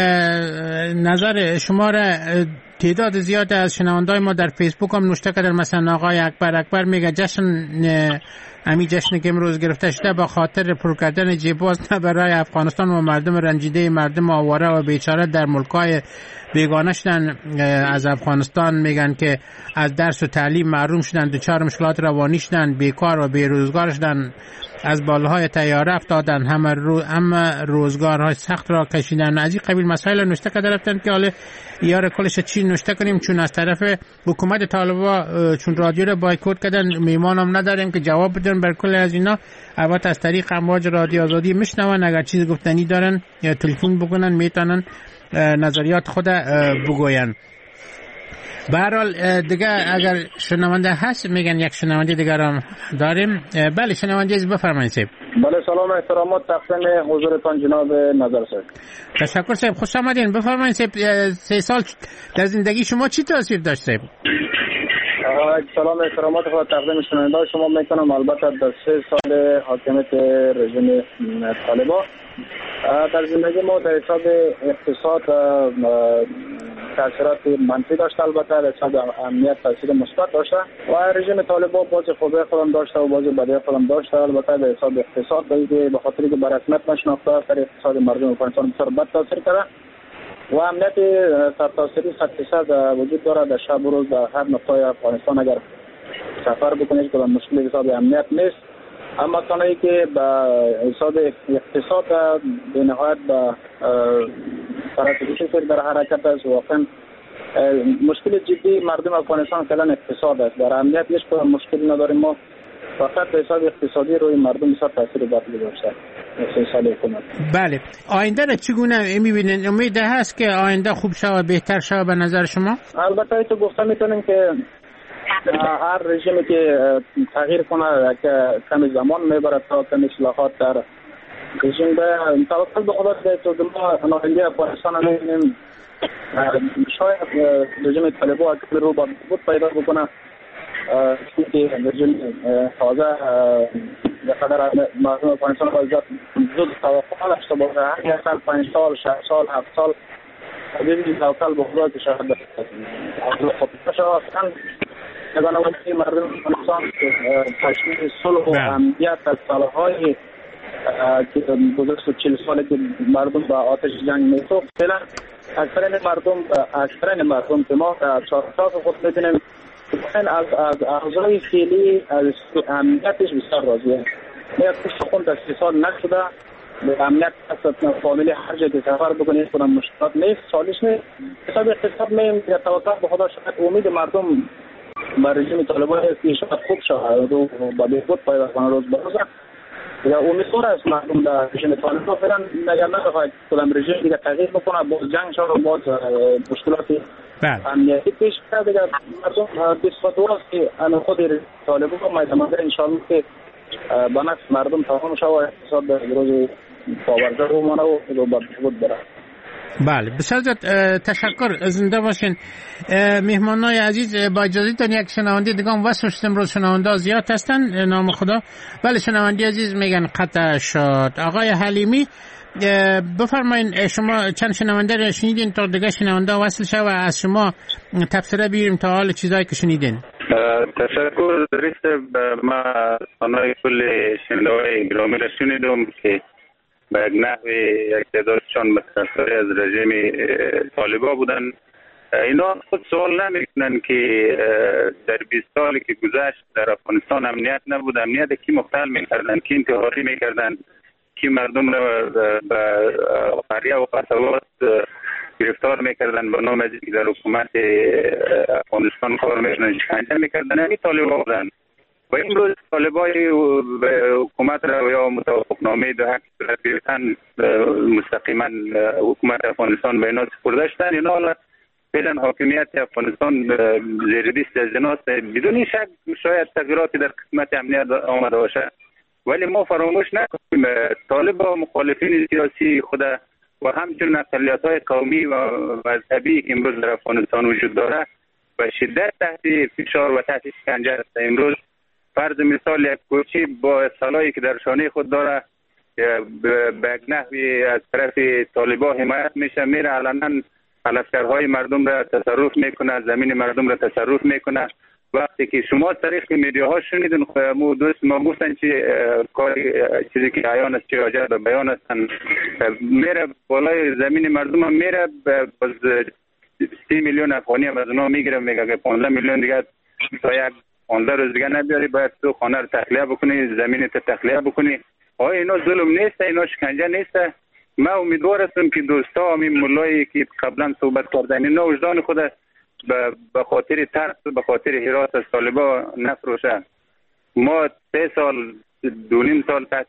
نظر شما را. تعداد زیاد از شنوندای ما در فیسبوک هم نوشته کردن، مثلا آقای اکبر اکبر میگه جشن همین جشنی که امروز گرفته شده با خاطر پر کردن جیباز نه برای افغانستان و مردم رنجیده، مردم آواره و بیچاره در ملکای بیگانه شدن از افغانستان. میگن که از درس و تعلیم محروم شدن، دچار مشکلات روانی شدن، بیکار و بیروزگار شدن، از بالهای طیاره افتادن، همه رو همه روزگارهای سخت را کشیدن. از این قبیل مسائل نوشته کرده رفتن که حالا یار کلش چی نوشته کنیم، چون از طرف حکومت طالبان چون رادیو را بایکوت کردن میمان هم نداریم که جواب بدن بر کل از اینا. البته از طریق امواج رادیو آزادی میشنون، اگر چیز گفتنی دارن یا تلفن بکنن میتونن نظریات خود بگوین. به هر حال دیگه اگر شنونده هست میگن یک شنونده دیگر هم داریم. بله شنونده از بفرمایید صاحب. بله سلام احترامات تقدیم حضورتان جناب نظر صاحب. تشکر صاحب، خوش آمدین. بفرمایید صاحب، سه سال در زندگی شما چی تاثیر داشت صاحب؟ سلام احترامات خود تقدیم شنونده شما میکنم. البته در سه سال حاکمیت رژیم طالبان در زندگی ما در حساب اقتصاد تاثیرات منفی داشته، البته در حساب امنیت تاثیر مثبت داشته و رژیم طالبان باز خوبی خودم داشته و باز بدی خودم داشته. البته در حساب اقتصاد به خاطر که به رسمیت نشناخته در اقتصاد مردم افغانستان بسیار بد تاثیر کرده و امنیت سرتاسری صد درصد وجود داره در شب و روز در هر نقطه افغانستان. اگر سفر بکنید که مشکل حساب امنیت نیست، اما کانایی که به حساب اقتصاد به نهایت به طرف کشور در حرکت است. واقعا مشکل جدی مردم افغانستان فعلا اقتصاد است. در امنیت هیچ کدام مشکلی نداریم. ما فقط به حساب اقتصادی روی مردم بسیار تاثیر بد گذاشته سال حکومت. بله، آینده را چگونه می‌بینید؟ امید هست که آینده خوب شود، بهتر شود به نظر شما؟ البته تو گفته میتونیم که هر رژیمی که تغییر کنه که کمی زمان میبره تا کمی اصلاحات در رژیم به توکل به خدا که تو ما ناهنگی افغانستان می‌بینیم. شاید رژیم طالبان که رو با بود پیدا بکنه که رژیم تازه به قدر مردم افغانستان باید زود توقع داشته باشه. هر سال پنج سال شش سال هفت سال ببینید توکل به خدا که شاید خب شاید نگانه وقتی مردم افغانستان تشکیل صلح و امنیت از سالهای که گذشته چهل ساله که مردم با آتش جنگ میسوخت، فعلا اکثرین مردم اکثرین مردم که ما در چهارتاق خود می‌بینیم از از اعضای فعلی از امنیتش بسیار راضیه. نه پشت خون در سی سال نشده به امنیت اصلا فامیلی هر جا که سفر بکنید کنم مشکلات نیست، سالش نیست. حساب اقتصاد میم یا توکل به خدا شاید امید مردم با رژیم طالبان است که شاید خوب شود و با بهبود پیدا کنه روز به روز. یا امیدوار است مردم در رژیم طالبان فعلا نگران نباشند کدام رژیم دیگه تغییر بکنه باز جنگ شود و باز مشکلاتی امنیتی پیش بیاد. دیگه مردم بیست و دو است که الان خود طالبان ما می‌دونیم ان شاء الله که با نفس مردم تمام شود اقتصاد در روز پاورده رو مانه و با بهبود بره. بله، بسیار تشکر، زنده باشین. مهمانای عزیز با اجازهتون یک شنونده دیگه هم وصل شدیم. روز شنونده زیاد هستن نام خدا. بله شنونده عزیز میگن قطع شد. آقای حلیمی بفرمایین، شما چند شنونده رو شنیدین تا دیگه شنونده وصل شد و از شما تبصره بیاریم تا حال چیزایی که شنیدین. تشکر درست. ما سانای کل شنونده گرامی را شنیدم که به یک نحو یک تعدادشان متأثر از رژیم طالبان بودن. اینا خود سوال نمیکنن که در بیست سالی که گذشت در افغانستان امنیت نبود، امنیت کی مختل میکردن، کی انتحاری میکردن، کی مردم را به قریه و قصبات گرفتار میکردن به نام از اینکه در حکومت افغانستان کار میکنن، شکنجه میکردن. همین طالبان بودن و امروز طالبان حکومت را یا متوافقنامه دو حق صورت گرفتن مستقیما حکومت افغانستان به اینا سپرده شدن. اینا حالا فعلا حاکمیت افغانستان زیر دست از ایناست. بدون شک شاید تغییراتی در قسمت امنیت آمده باشه، ولی ما فراموش نکنیم طالبان مخالفین سیاسی خود و همچنین اقلیت‌های قومی و مذهبی که امروز در افغانستان وجود داره و شدت تحت فشار و تحت شکنجه است. امروز فرض مثال یک کوچی با سلاحی که در شانه خود داره به یک نحوی از طرف طالبان حمایت میشه، میره علنا لشکرهای مردم را تصرف میکنه، زمین مردم را تصرف میکنه. وقتی که شما طریق میدیاها شنیدین مو دوست ما گفتن چی کاری چیزی که عیان است چی راجع به بیان هستن، میره بالای زمین مردم هم میره باز سی میلیون افغانی هم از اونا میگیره، میگه که پانزده میلیون دیگه تا یک پانزده روز دیگه نبیاری، باید تو خانه رو تخلیه بکنی، زمین تو تخلیه بکنی. آیا اینا ظلم نیست؟ اینا شکنجه نیست؟ من امیدوار هستم که دوستا همین مولایی که قبلا صحبت کردن اینا وجدان خود به خاطر ترس به خاطر حراس از طالبان نفروشه. ما سه سال دو نیم سال تحت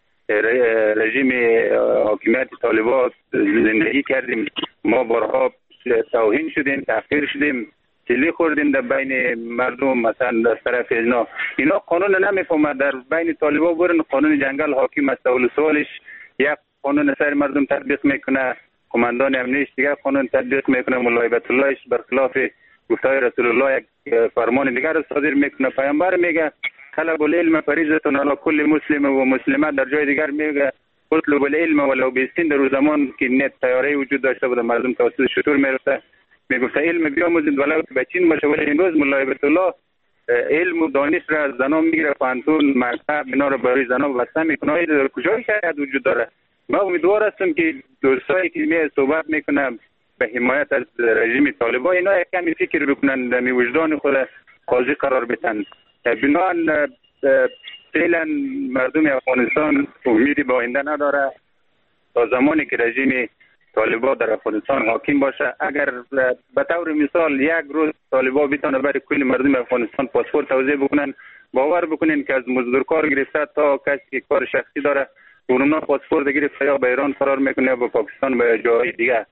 رژیم حاکمیت طالبان زندگی کردیم. ما بارها توهین شدیم، تحقیر شدیم، سیلی خوردیم در بین مردم. مثلا از طرف اینا اینا قانون نمیفهمد. در بین طالبان برن قانون جنگل حاکم است. اول سوالش یک قانون سر مردم تطبیق میکنه، کماندان امنیش دیگر قانون تطبیق میکنه، مولای بیت اللهش برخلاف گفتهای رسول الله یک فرمان دیگر رو صادر میکنه. پیامبر میگه طلب العلم فریضه علی کل مسلم و مسلمه. در جای دیگر میگه اطلب العلم ولو بسین. در زمان که نت تیاری وجود داشته بود مردم توسط شطور میرفته میگفت علم بیاموزید ولو به چین باشه، ولی امروز ملا هیبت الله علم و دانش را از زنان میگیره، پانتون مکتب اینا رو برای زنان وسته میکنه. این در کجای شاید وجود داره؟ ما امیدوار هستم که دوستایی که می صحبت میکنن به حمایت از رژیم طالبان اینا یک کمی فکر بکنن، در وجدان خود قاضی قرار بدن. بنابراین فعلا مردم افغانستان امیدی به آینده نداره تا زمانی که رژیم طالبان در افغانستان حاکم باشه. اگر به طور مثال یک روز طالبان بتونه برای کل مردم افغانستان پاسپورت توزیع بکنن، باور بکنین که از مزدورکار گرفته تا کسی که کار شخصی داره اونا پاسپورت گرفته یا به ایران فرار میکنه یا به پاکستان به جای دیگه.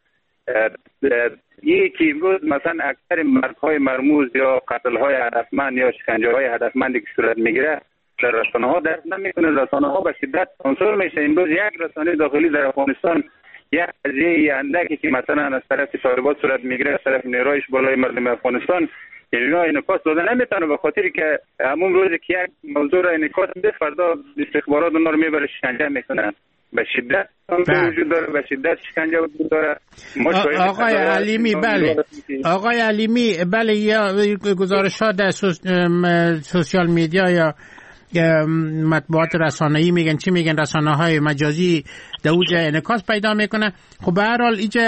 یکی امروز مثلا اکثر مرگ‌های مرموز یا قتل‌های هدفمند یا شکنجه‌های هدفمندی که صورت میگیره در رسانه‌ها درک نمیکنه. رسانه‌ها به شدت سانسور میشه. امروز یک رسانه داخلی در افغانستان یک قضیه اندکی که مثلا از طرف طالبان صورت میگیره از طرف نیرویش بالای مردم افغانستان اینا انعکاس داده نمیتونه، به خاطر که همون روزی که یک موضوع را انعکاس بده فردا استخبارات اونها رو میبره شکنجه میکنن. به شدت وجود داره، به شدت شکنجه وجود داره. آقای علیمی بله آقای علیمی بله یا گزارش‌ها در سوشال میدیا یا مطبوعات رسانه‌ای میگن چی میگن، رسانه‌های مجازی در اوج انعکاس پیدا میکنه. خب به هر حال اینجا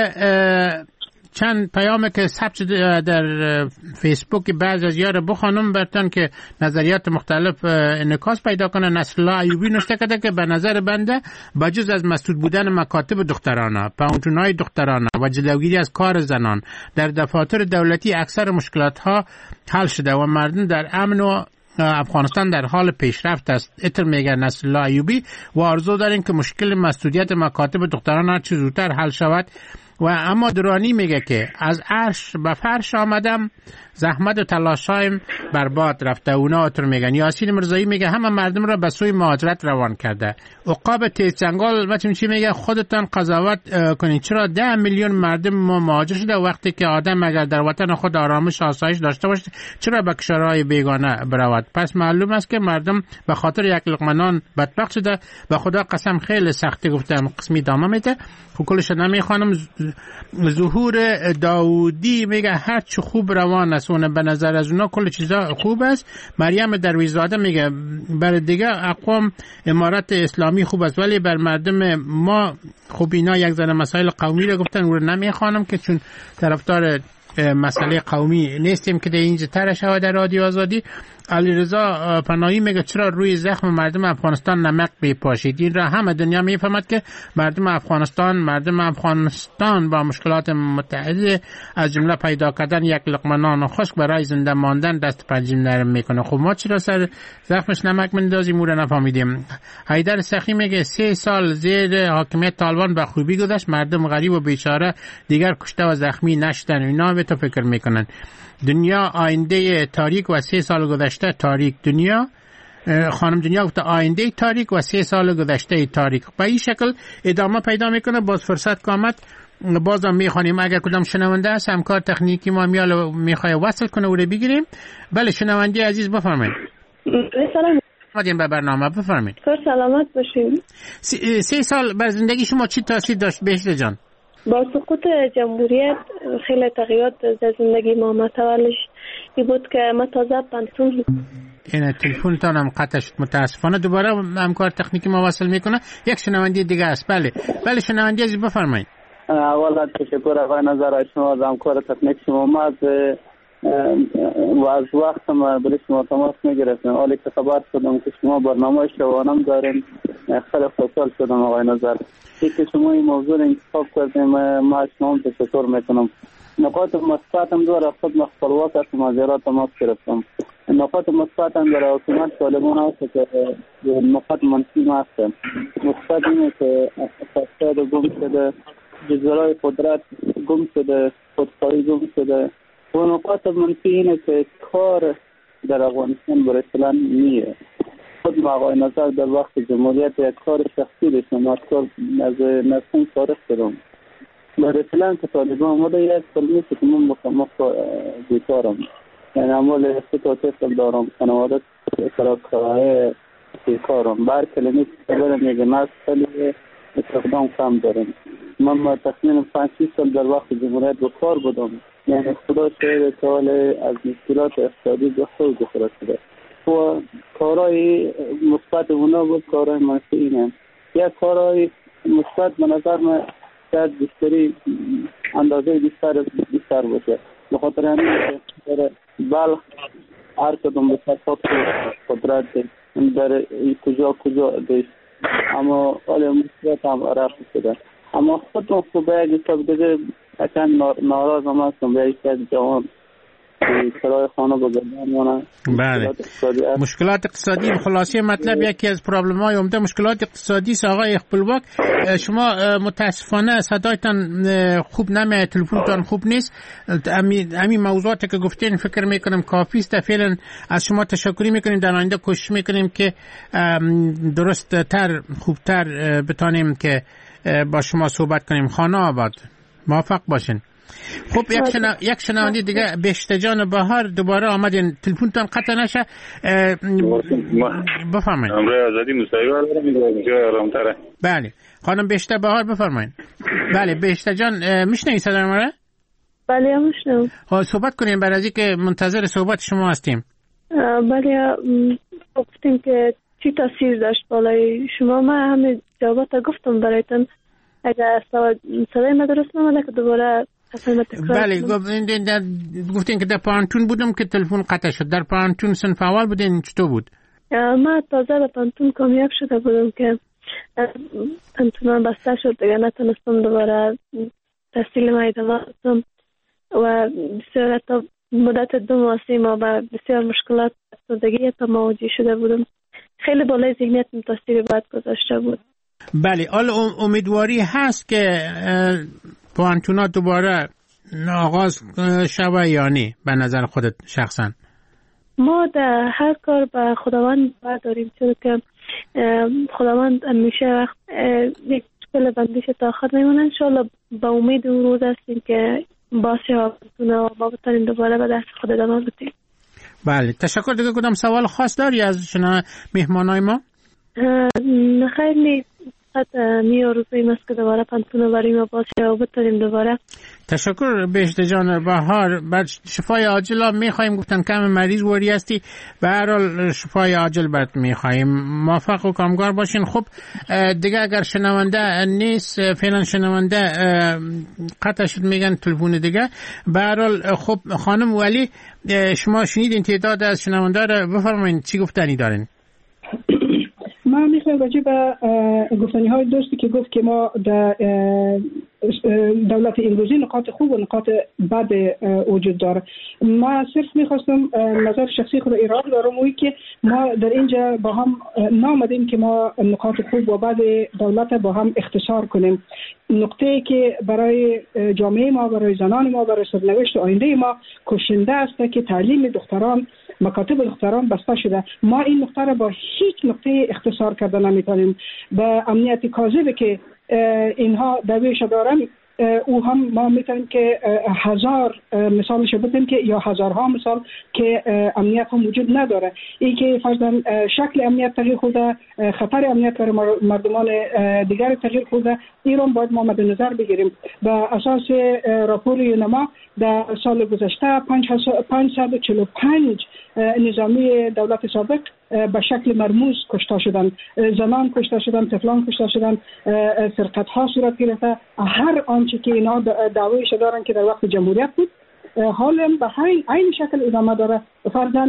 چند پیامه که ثبت در فیسبوک بعض از یار بخوانم برتن که نظریات مختلف انعکاس پیدا کنه. نصرالله ایوبی نوشته کرده که به نظر بنده بجز از مسدود بودن مکاتب دخترانه، پاونتون‌های دخترانه و جلوگیری از کار زنان در دفاتر دولتی اکثر مشکلات ها حل شده و مردم در امن و افغانستان در حال پیشرفت است. اتر میگه نصرالله ایوبی و آرزو داریم که مشکل مسدودیت مکاتب دختران هر چه زودتر حل شود. و اما درانی میگه که از عرش به فرش آمدم، زحمت و تلاشایم برباد رفته. اونا اتر میگن. یاسین مرزایی میگه همه مردم را به سوی مهاجرت روان کرده. عقاب تیز چنگال بچم چی میگه خودتان قضاوت کنید چرا ده میلیون مردم ما مهاجر شده وقتی که آدم اگر در وطن خود آرامش آسایش داشته باشه چرا به کشورهای بیگانه برود؟ پس معلوم است که مردم به خاطر یک لقمه نان بدبخت شده. به خدا قسم خیلی سختی گفتم قسمی دامه میده. کلش نمیخوانم. ظهور داودی میگه هر چه خوب روان است اون به نظر از اونا کل چیزا خوب است. مریم درویزاده میگه بر دیگه اقوام امارت اسلامی خوب است ولی بر مردم ما خوب اینا یک زن مسائل قومی رو گفتن او رو نمیخوانم که چون طرفدار مسئله قومی نیستیم که در اینجا طرح شود در رادیو آزادی. علیرضا پناهی میگه چرا روی زخم مردم افغانستان نمک بپاشید؟ این را همه دنیا میفهمد که مردم افغانستان مردم افغانستان با مشکلات متعدد از جمله پیدا کردن یک لقمه نان خشک برای زنده ماندن دست پنجه نرم میکنه. خب ما چرا سر زخمش نمک مندازیم او را نفهمیدیم. حیدر سخی میگه سه سال زیر حاکمیت طالبان به خوبی گذشت، مردم غریب و بیچاره دیگر کشته و زخمی نشدن. اینا به تو فکر میکنن دنیا آینده تاریک و سه سال گذشته تاریک. دنیا خانم دنیا گفته آینده تاریک و سه سال گذشته تاریک. به این شکل ادامه پیدا میکنه. باز فرصت کامت بازم میخوانیم اگر کدام شنونده است همکار تکنیکی ما میال میخوای وصل کنه او رو بگیریم. بله شنونده عزیز بفرمایید. سلام مادیم به برنامه بفرمایید. خیر سلامت باشین. سی, سی سال بر زندگی شما چی تاثیر داشت بهشت جان؟ با سقوط جمهوریت خیلی تغییرات در زندگی ما متولش ای بود که ما تازه پنسون این تلفنتان هم قطع شد متاسفانه. دوباره همکار تکنیکی ما وصل میکنه. یک شنونده دیگه است. بله بله شنونده عزیز بفرمایید. اولا تشکر آقای نظر شما از همکار تکنیک شما. ما از و از وقت ما برای شما تماس میگرفتیم. حالی که خبر شدم که شما برنامه شوانم دارین خیلی خوشحال شدم آقای نظر. که شما این موضوع رو انتخاب کردیم ما شما هم تشکر میکنم. نقاط مثبت هم داره خود مخفلوات است ما زیرا تماس گرفتم. نقاط مثبت هم در حکومت طالبان هست که نقاط منفی ما هست. مثبت اینه که فساد گم شده، جزرهای قدرت گم شده، خودخواهی گم شده. و نقاط منفی اینه که کار در افغانستان برای فلان نیه. خود ما آقای نظر در وقت جمهوریت یک کار شخصی داشتم. از کار از نفسم فارغ شدم. برای فلان که طالبان آمده یک کلمه که من مخمخ بیکارم. یعنی عمال ستا تفل دارم. خانواده سراکهای بیکارم. بر کلمه که برم یک نست خیلی استخدام کم داریم. من تقریبا پنج شش سال در وقت جمهوریت به کار بودم، یعنی خدا شاید سوال از مشکلات اقتصادی بخور بخورد شده و کارهای مثبت اونا بود، کارهای منفی اینه. یک کارهای مثبت به نظر من شاید بیشتری اندازه بیشتر بیشتر باشه، به خاطر همین در بلخ هر کدوم به صفات قدرت در کجا کجا داشت، اما حال مثبت هم رفت شده. اما خودم خب به یک حساب دیگه اصلا ناراض هم هستم به یک جوان کرای خانه بگردن. بله، مشکلات اقتصادی خلاصه مطلب یکی از پرابلم های عمده مشکلات اقتصادی است. آقای اخبلواک، شما متاسفانه صدایتان خوب نمیاد، تلفنتان خوب نیست. همین موضوعاتی که گفتین فکر میکنم کافی است. فعلا از شما تشکر میکنیم، در آینده کوشش میکنیم که درست تر خوبتر بتانیم که با شما صحبت کنیم. خانه آباد، موفق باشین. خب یک شنا... یک شنونده دیگه بهشت جان بهار دوباره آمدین، تلفنتان قطع نشه. بفرمایید. امروز آزادی مصاحبه دارم، جای آرام‌تره. بله خانم بهشت بهار بفرمایید. بله بهشت جان میشنوید صدای ما را؟ بله میشنوم. خب صحبت کنیم برای از که منتظر صحبت شما هستیم. بله گفتیم که چی تاثیر داشت بالای شما. من همه جوابات گفتم برایتون. اگر صدای ما درست نمیاد که دوباره بله گفتین که در پانتون بودم که تلفن قطع شد. در پانتون صنف اول بودین، چطور بود؟ ما تازه به پانتون کامیاب شده بودم که پانتون بسته شد دیگه، نتونستم دوباره تحصیل ما ادامه بدم و بسیار تا مدت دو ماه سه ماه با بسیار مشکلات افسردگی تا مواجه شده بودم. خیلی بالای ذهنیت تاثیر بد گذاشته بود. بله، حالا امیدواری هست که پانتونا دوباره آغاز شود یا نه به نظر خودت شخصا؟ ما در هر کار به خداوند برداریم، چون که خداوند همیشه وقت یک شکل بندیش تا آخر میمونه. انشاءالله با امید اون روز هستیم که باشه پانتونا ما بتانیم دوباره به دست خود ادامه بدیم. بله تشکر. دیگه کدام سوال خاص داری از شما مهمانای ما؟ خیر نیست، فقط می آرزویم است که دوباره پانتون برای ما باشه و بتونیم دوباره. تشکر بهشت جان بهار. بعد شفای عاجل میخوایم، گفتن کم مریض وری هستی، به هر حال شفای عاجل برات میخوایم. موفق و کامگار باشین. خب دیگه اگر شنونده نیست، فعلا شنونده قطع شد میگن تلفن دیگه. به هر حال خب خانم ولی شما شنیدین تعداد از شنونده رو، بفرمایید چی گفتنی دارین؟ ما میخوایم راجع به گفتنی های دوستی که گفت که ما در دولت امروزی نقاط خوب و نقاط بد وجود داره. ما صرف میخواستم نظر شخصی خود ارائه دارم وی که ما در اینجا با هم نامدیم که ما نقاط خوب و بد دولت با هم اختصار کنیم. نقطه‌ای که برای جامعه ما، برای زنان ما، برای سرنوشت آینده ما کشنده است که تعلیم دختران، مکاتب دختران بسته شده. ما این نقطه را با هیچ نقطه اختصار کرده نمیتونیم. به امنیت کاذبی که اینها دعویش دارن، او هم ما میتونیم که هزار مثالش بدیم که یا هزارها مثال که امنیت هم وجود نداره. این که فرضاً شکل امنیت تغییر خورده، خطر امنیت برای مردمان دیگر تغییر خورده، این رو باید ما مد نظر بگیریم. به اساس راپور یونما در سال گذشته پانصد و چهل و پنج نظامی دولت سابق به شکل مرموز کشته شدند، زنان کشته شدند، طفلان کشته شدند، سرقت ها صورت گرفته. هر آنچه که اینا دعویش دارن که در وقت جمهوریت بود حالا به همین عین شکل ادامه داره. فرضاً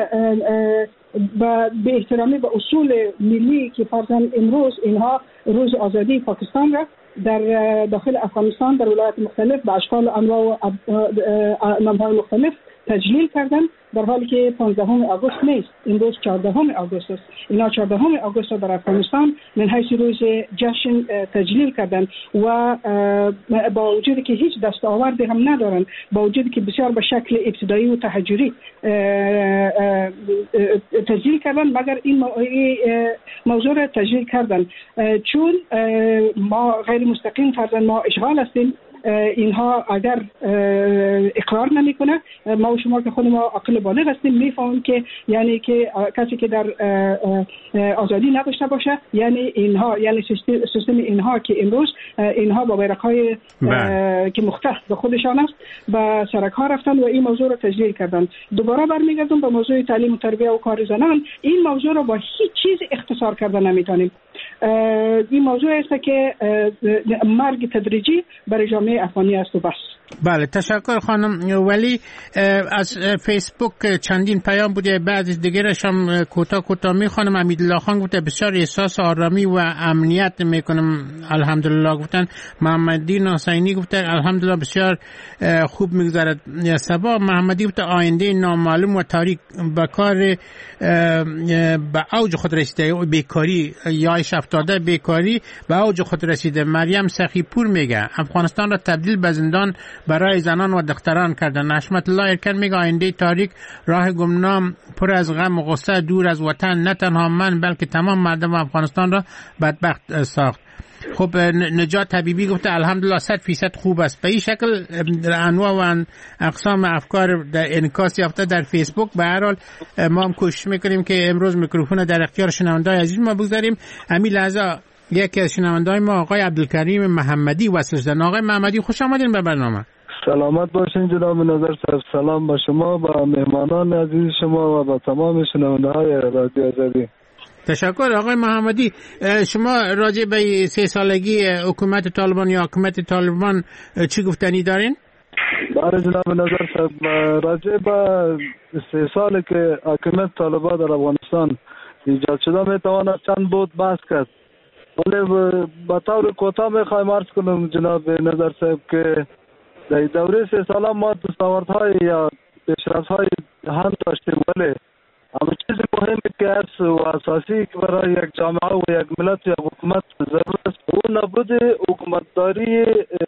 به احترامی به اصول ملی که فرضاً امروز اینها روز آزادی پاکستان را در داخل افغانستان در ولایات مختلف به اشکال انواع و نام‌های مختلف تجلیل کردن، در حالی که پانزدهم آگوست نیست، این روز چهاردهم آگوست است. اینا چهاردهم آگوست در افغانستان من حیث روز جشن تجلیل کردن و با وجودی که هیچ دستاوردی هم ندارن، با وجودی که بسیار به شکل ابتدایی و تحجری تجلیل کردن، مگر این موضوع را تجلیل کردن چون ما غیر مستقیم فرضاً ما اشغال هستیم اینها اگر اقرار نمیکنه، ما و شما که خود ما عاقل بالغ هستیم میفهمیم که یعنی که کسی که در آزادی نداشته باشه یعنی اینها یعنی سیستم, سیستم اینها که امروز اینها با بیرق‌های که مختص به خودشان است به سرک‌ها رفتن و این موضوع را تجلیل کردن. دوباره برمیگردم به موضوع تعلیم و تربیت و کار زنان. این موضوع را با هیچ چیز اختصار کردن نمیتونیم. این موضوع است که مرگ تدریجی برای جامعه افغانی است و بس. بله تشکر خانم. ولی از فیسبوک چندین پیام بوده، بعضی دیگرش هم کوتاه کوتاه میخوانم. امیدالله خان گفته بسیار احساس آرامی و امنیت میکنم الحمدلله. گفتن محمدی حسینی گفته الحمدلله بسیار خوب میگذرد. سبا محمدی گفته آینده نامعلوم و تاریک به کار به اوج خود رسیده، بیکاری یا افتاده بیکاری به اوج خود رسیده. مریم سخی پور میگه افغانستان را تبدیل به زندان برای زنان و دختران کردن. نشمت الله ارکن میگه آینده تاریک، راه گمنام پر از غم و غصه، دور از وطن، نه تنها من بلکه تمام مردم افغانستان را بدبخت ساخت. خب نجات حبیبی گفته الحمدلله صد فیصد خوب است. به این شکل انواع و اقسام افکار در انعکاس یافته در فیسبوک. به هر حال ما هم کوشش میکنیم که امروز میکروفون در اختیار شنونده‌های عزیز ما بگذاریم. همین لحظه یکی از شنونده‌های ما آقای عبدالکریم محمدی وصل شدن. آقای محمدی خوش آمدین به برنامه. سلامت باشین جناب نظر صاحب. سلام با شما، با مهمانان عزیز شما و با تمام شنونده‌های رادیو آزادی. تشکر آقای محمدی. شما راجع به سه سالگی حکومت طالبان یا حکومت طالبان چی گفتنی دارین؟ بله جناب نظر صاحب، راجع به سه سالی که حکومت طالبان در افغانستان ایجاد شده میتواند چند بود بحث کرد، ولی به طور کوتاه میخوایم عرض کنم جناب نظر صاحب که در دوره سه ساله ما دستاوردهای یا پیشرفت‌های هم داشتیم، ولی اما چیز مهمی که است و اساسی که برای یک جامعه و یک ملت یا حکومت ضرورت است اون نبود حکومتداری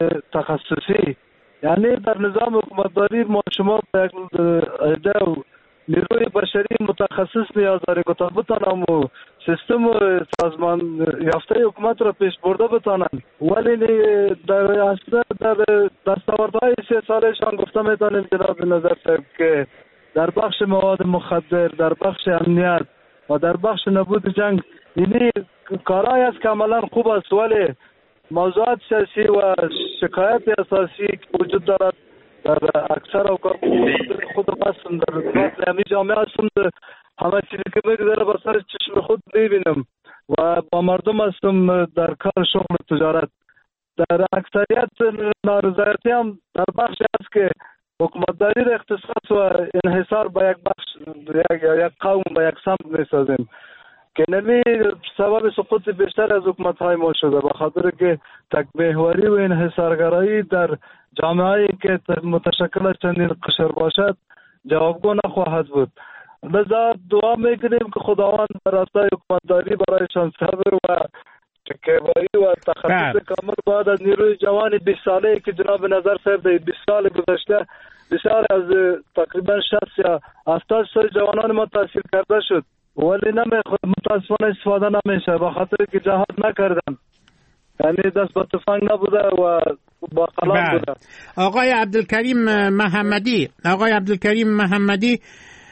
تخصصی. یعنی در نظام حکومتداری ما شما به یک عده و نیروی بشری متخصص نیاز دارید که تا بتانم و سیستم و سازمان یافته حکومت را پیش برده بتانند، ولی در اصل در دستاوردهای سه سالشان گفته میتونیم جناب نظر صاحب که در بخش مواد مخدر، در بخش امنیت و در بخش نبود جنگ اینی کارهای است که عملا خوب است، ولی موضوعات سیاسی و شکایت اساسی که وجود دارد در اکثر اوقات خود هستم در اسلامی جامعه هستم، همه چیزی که بگذاره با سر چشم خود میبینم و با مردم هستم در کار شغل تجارت. در اکثریت نارضایتی هم در بخشی است که حکومتداری را اختصاص و انحصار به یک بخش یا یک قوم به یک سمت میسازیم که نمی سبب سقوط بیشتر از حکومت‌های ما شده، به خاطر که تک‌محوری و انحصارگرایی در جامعه‌ای که متشکل از چندین قشر باشد جوابگو نخواهد بود. لذا دعا میکنیم که خداوند در راستای حکومتداری برایشان صبر و شکیبایی و تخصص کامل بعد از نیروی جوان بیست ساله که جناب نظر صاحب در بیست سال گذشته بسیار از تقریبا شصت یا هفتاد سال جوانان ما تحصیل کرده شد، ولی نمیخواد متاسفانه استفاده نمیشه به خاطر که جهاد نکردن، یعنی دست با تفنگ نبوده و با قلم بوده. آقای عبدالکریم محمدی آقای عبدالکریم محمدی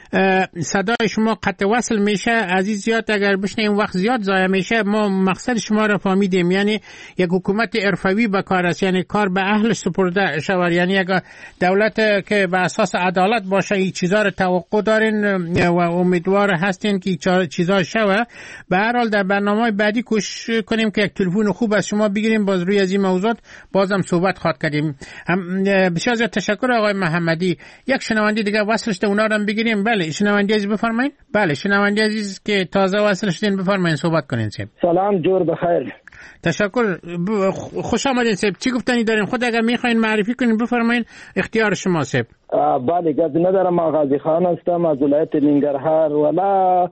صدای شما قطع وصل میشه، عزیز زیاد اگر بشنیم وقت زیاد ضایع میشه. ما مقصد شما را فهمیدیم، یعنی یک حکومت حرفه‌ای به کار است، یعنی کار به اهل سپرده شود، یعنی یک دولت که به اساس عدالت باشه. این چیزا را توقع دارین و امیدوار هستین که چیزا شوه. به هر حال در برنامه بعدی کوشش کنیم که یک تلفن خوب از شما بگیریم، باز روی از این موضوعات بازم صحبت خواهد کردیم. بسیار زیاد تشکر آقای محمدی. یک شنونده دیگه وصل شده، اونا رو هم بگیریم. بله شنونده عزیز بفرمایید. بله شنونده عزیز که تازه وصل شدین بفرمایید صحبت کنین. سیب سلام، جور بخیر. تشکر، خوش آمدین. سیب چی گفتنی دارین؟ خود اگر میخواین معرفی کنین بفرمایید، اختیار شما. سیب بله گذی ندارم، آغازی خان هستم از ولایت ننگرهار. ولا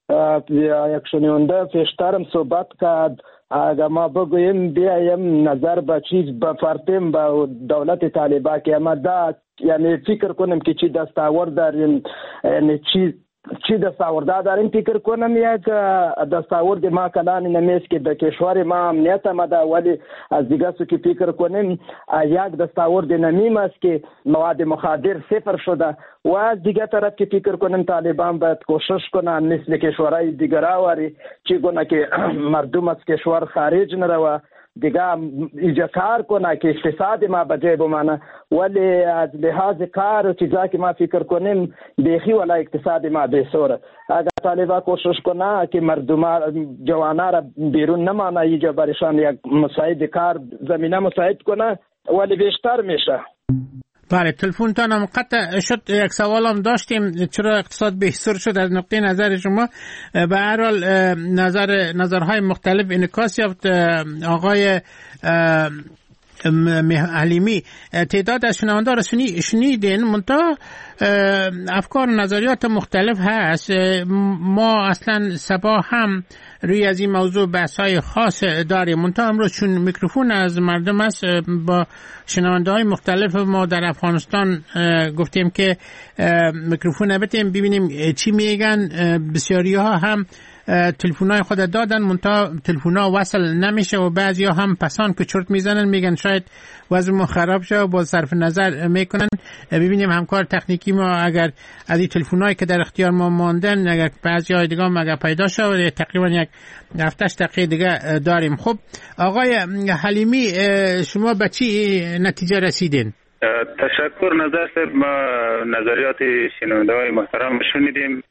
یک شنونده پیشترم صحبت کرد، اگر ما بگویم بیایم نظر به چیز بفرتیم به دولت طالبان که اما دا یعنی فکر کنم که چی دستاورد داریم، یعنی چی چی دستاورده داریم فکر کنم یک دستاورد ما کلان نمیست که در کشور ما امنیت آمده، ولی از دیگه سو که فکر کنیم یک دستاورد نمیم است که مواد مخدر صفر شده و از دیگه طرف که فکر کنیم طالبان باید کوشش کنن مثل کشورهای دیگر آوری چگونه که مردم از کشور خارج نرو دیگه ایجا کار کنه که اقتصاد ما بجای بمانه، ولی از لحاظ کار و چیزا که ما فکر کنیم بیخی ولی اقتصاد ما بیسوره. اگر طالبا کوشش کنه که مردم جوانا را بیرون نمانه ایجا برشان یک مساعد کار زمینه مساعد کنه ولی بیشتر میشه. بله تلفن تانم قطع شد. یک سوال هم داشتیم چرا اقتصاد بهتر شد از نقطه نظر شما؟ به هر حال نظر نظرهای مختلف انعکاس یافت. آقای حلیمی تعداد از شنونده را شنیدین، منتها افکار و نظریات مختلف هست. ما اصلا صبح هم روی از این موضوع بحث‌های خاص داریم، منتها امروز چون میکروفون از مردم است با شنونده های مختلف ما در افغانستان گفتیم که میکروفون بتیم ببینیم چی میگن. بسیاری ها هم تلفن‌های خود دادن منتها تلفن‌ها وصل نمیشه و بعضیا هم پسان که چرت میزنن میگن شاید وضع ما خراب شه و با صرف نظر میکنن. ببینیم همکار تکنیکی ما اگر از این تلفن‌هایی که در اختیار ما ماندن اگر بعضی‌های دیگه هم اگر پیدا شه تقریبا یک هفت دقیقه دیگه داریم. خب آقای حلیمی شما به چی نتیجه رسیدین؟ تشکر نظر صاحب. ما نظریات شنونده‌های محترم شنیدیم.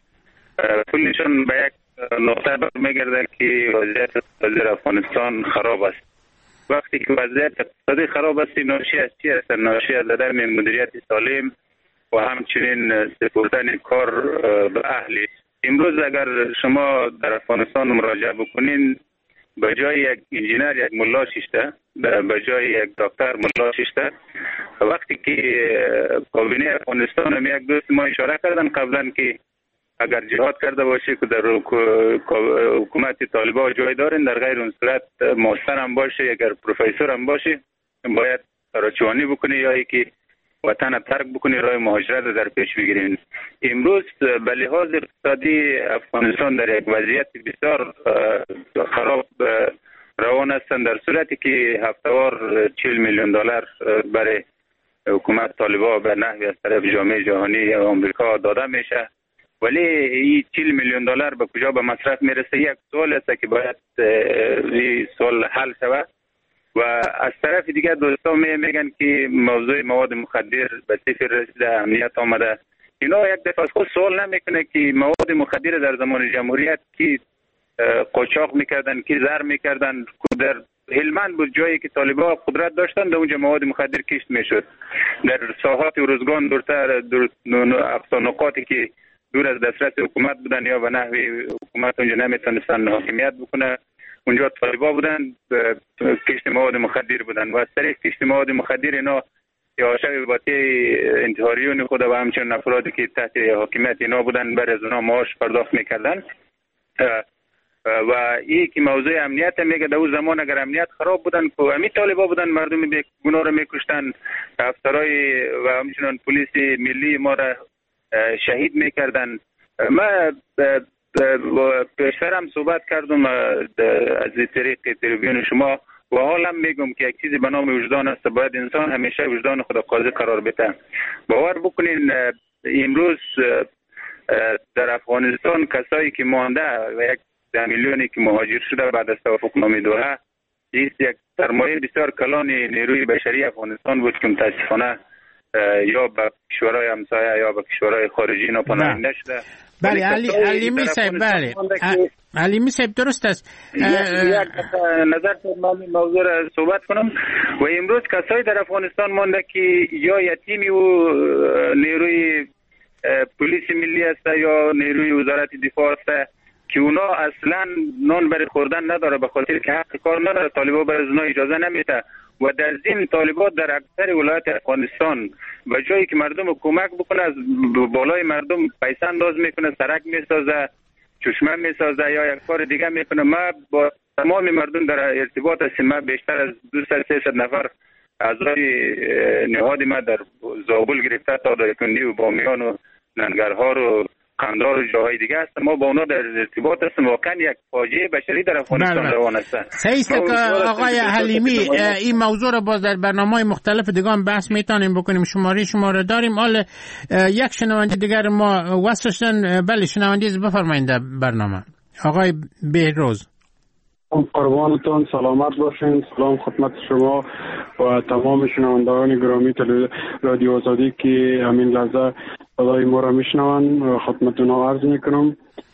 کلشون به یک نقطه برمیگرده که وضعیت اقتصادی افغانستان خراب است. وقتی که وضعیت اقتصادی خراب است ناشی از چی است؟ ناشی از عدم مدیریت سالم و همچنین سپردن کار به اهل. امروز اگر شما در افغانستان مراجعه بکنین به جای یک انجینر یک ملا ششته، به جای یک دکتر ملا ششته. وقتی که کابینه افغانستان هم یک دوست ما اشاره کردن قبلا که اگر جهاد کرده باشه که در حکومت طالبان جای دارن، در غیر اون صورت ماستر هم باشه اگر پروفسور هم باشه باید راچوانی بکنه یا ای که وطن ترک بکنه راه مهاجرت در پیش بگیرین. امروز به لحاظ اقتصادی افغانستان در یک وضعیت بسیار خراب روان هستند، در صورتی که هفته‌وار چهل میلیون دلار برای حکومت طالبان به نحوی از طرف جامعه جهانی آمریکا داده میشه، ولی این چهل میلیون دلار به کجا به مصرف میرسه؟ یک سوال است که باید این سوال حل شود. و از طرف دیگه دوستان میگن که موضوع مواد مخدر به صفر رسیده، امنیت آمده. اینا یک دفعه خود سوال نمیکنه که مواد مخدر در زمان جمهوریت کی قاچاق میکردن، کی زر میکردن. در هلمند بود جایی که طالبان قدرت داشتن، در اونجا مواد مخدر کشت میشد. در ساحات ارزگان دورتر دور نقاطی که دور از دسترس حکومت بودن یا به نحوی حکومت اونجا نمیتونستن حاکمیت بکنه، اونجا طالبان بودن کشت مواد مخدر بودن و از طریق کشت مواد مخدر اینا یا شب باتی انتحاریون خود و همچنین افرادی که تحت حاکمیت اینا بودن بر از اونا معاش پرداخت میکردن. و این که موضوع امنیت میگه در اون زمان اگر امنیت خراب بودن که امی طالبان بودن مردم به گناه رو میکشتن، افسرای و همچنین پلیس ملی ما را شهید میکردن. من پیشتر هم صحبت کردم از طریق تلویزیون شما و حالا میگم که یک چیزی به نام وجدان است، باید انسان همیشه وجدان خود قاضی قرار بده. باور بکنین امروز در افغانستان کسایی که مانده و یک ده میلیونی که مهاجر شده بعد از توافق نامه دوحه، یک سرمایه بسیار کلان نیروی بشری افغانستان بود که متاسفانه یا به کشورهای همسایه یا به کشورهای خارجی اینا پناه نشده. بله علیمی صاحب، بله علیمی صاحب درست است. یک نظر من موضوع را صحبت کنم. و امروز کسایی در افغانستان مانده که یا یتیمی و نیروی پلیس ملی است یا نیروی وزارت دفاع است که اونا اصلا نان برای خوردن نداره به خاطر که حق کار نداره، طالبان برای اونا اجازه نمیده. و در ضمن طالبان در اکثر ولایت افغانستان به جایی که مردم رو کمک بکنه از بالای مردم پیسه انداز میکنه، سرک میسازه، چشمه میسازه یا یک کار دیگه میکنه. ما با تمام مردم در ارتباط هستیم. ما بیشتر از دویست سیصد نفر اعضای نهاد ما در زابل گرفته تا دایکنی و بامیان و ننگرهار و قندار و جاهای دیگه است. ما با اونا در ارتباط هستیم. واقعا یک فاجعه بشری در افغانستان روان است. صحیح است آقای حلیمی، این موضوع را باز در برنامه‌های مختلف دیگه هم بحث میتونیم بکنیم. شماره شما را داریم. حالا یک شنونده دیگر ما واسطن. بله شنونده بفرمایید در برنامه. آقای بهروز. قربانتون سلامت باشین. سلام خدمت شما و تمام شنوندگان گرامی رادیو آزادی که همین لحظه صدای ما را میشنوند خدمتتون عرض میکنم.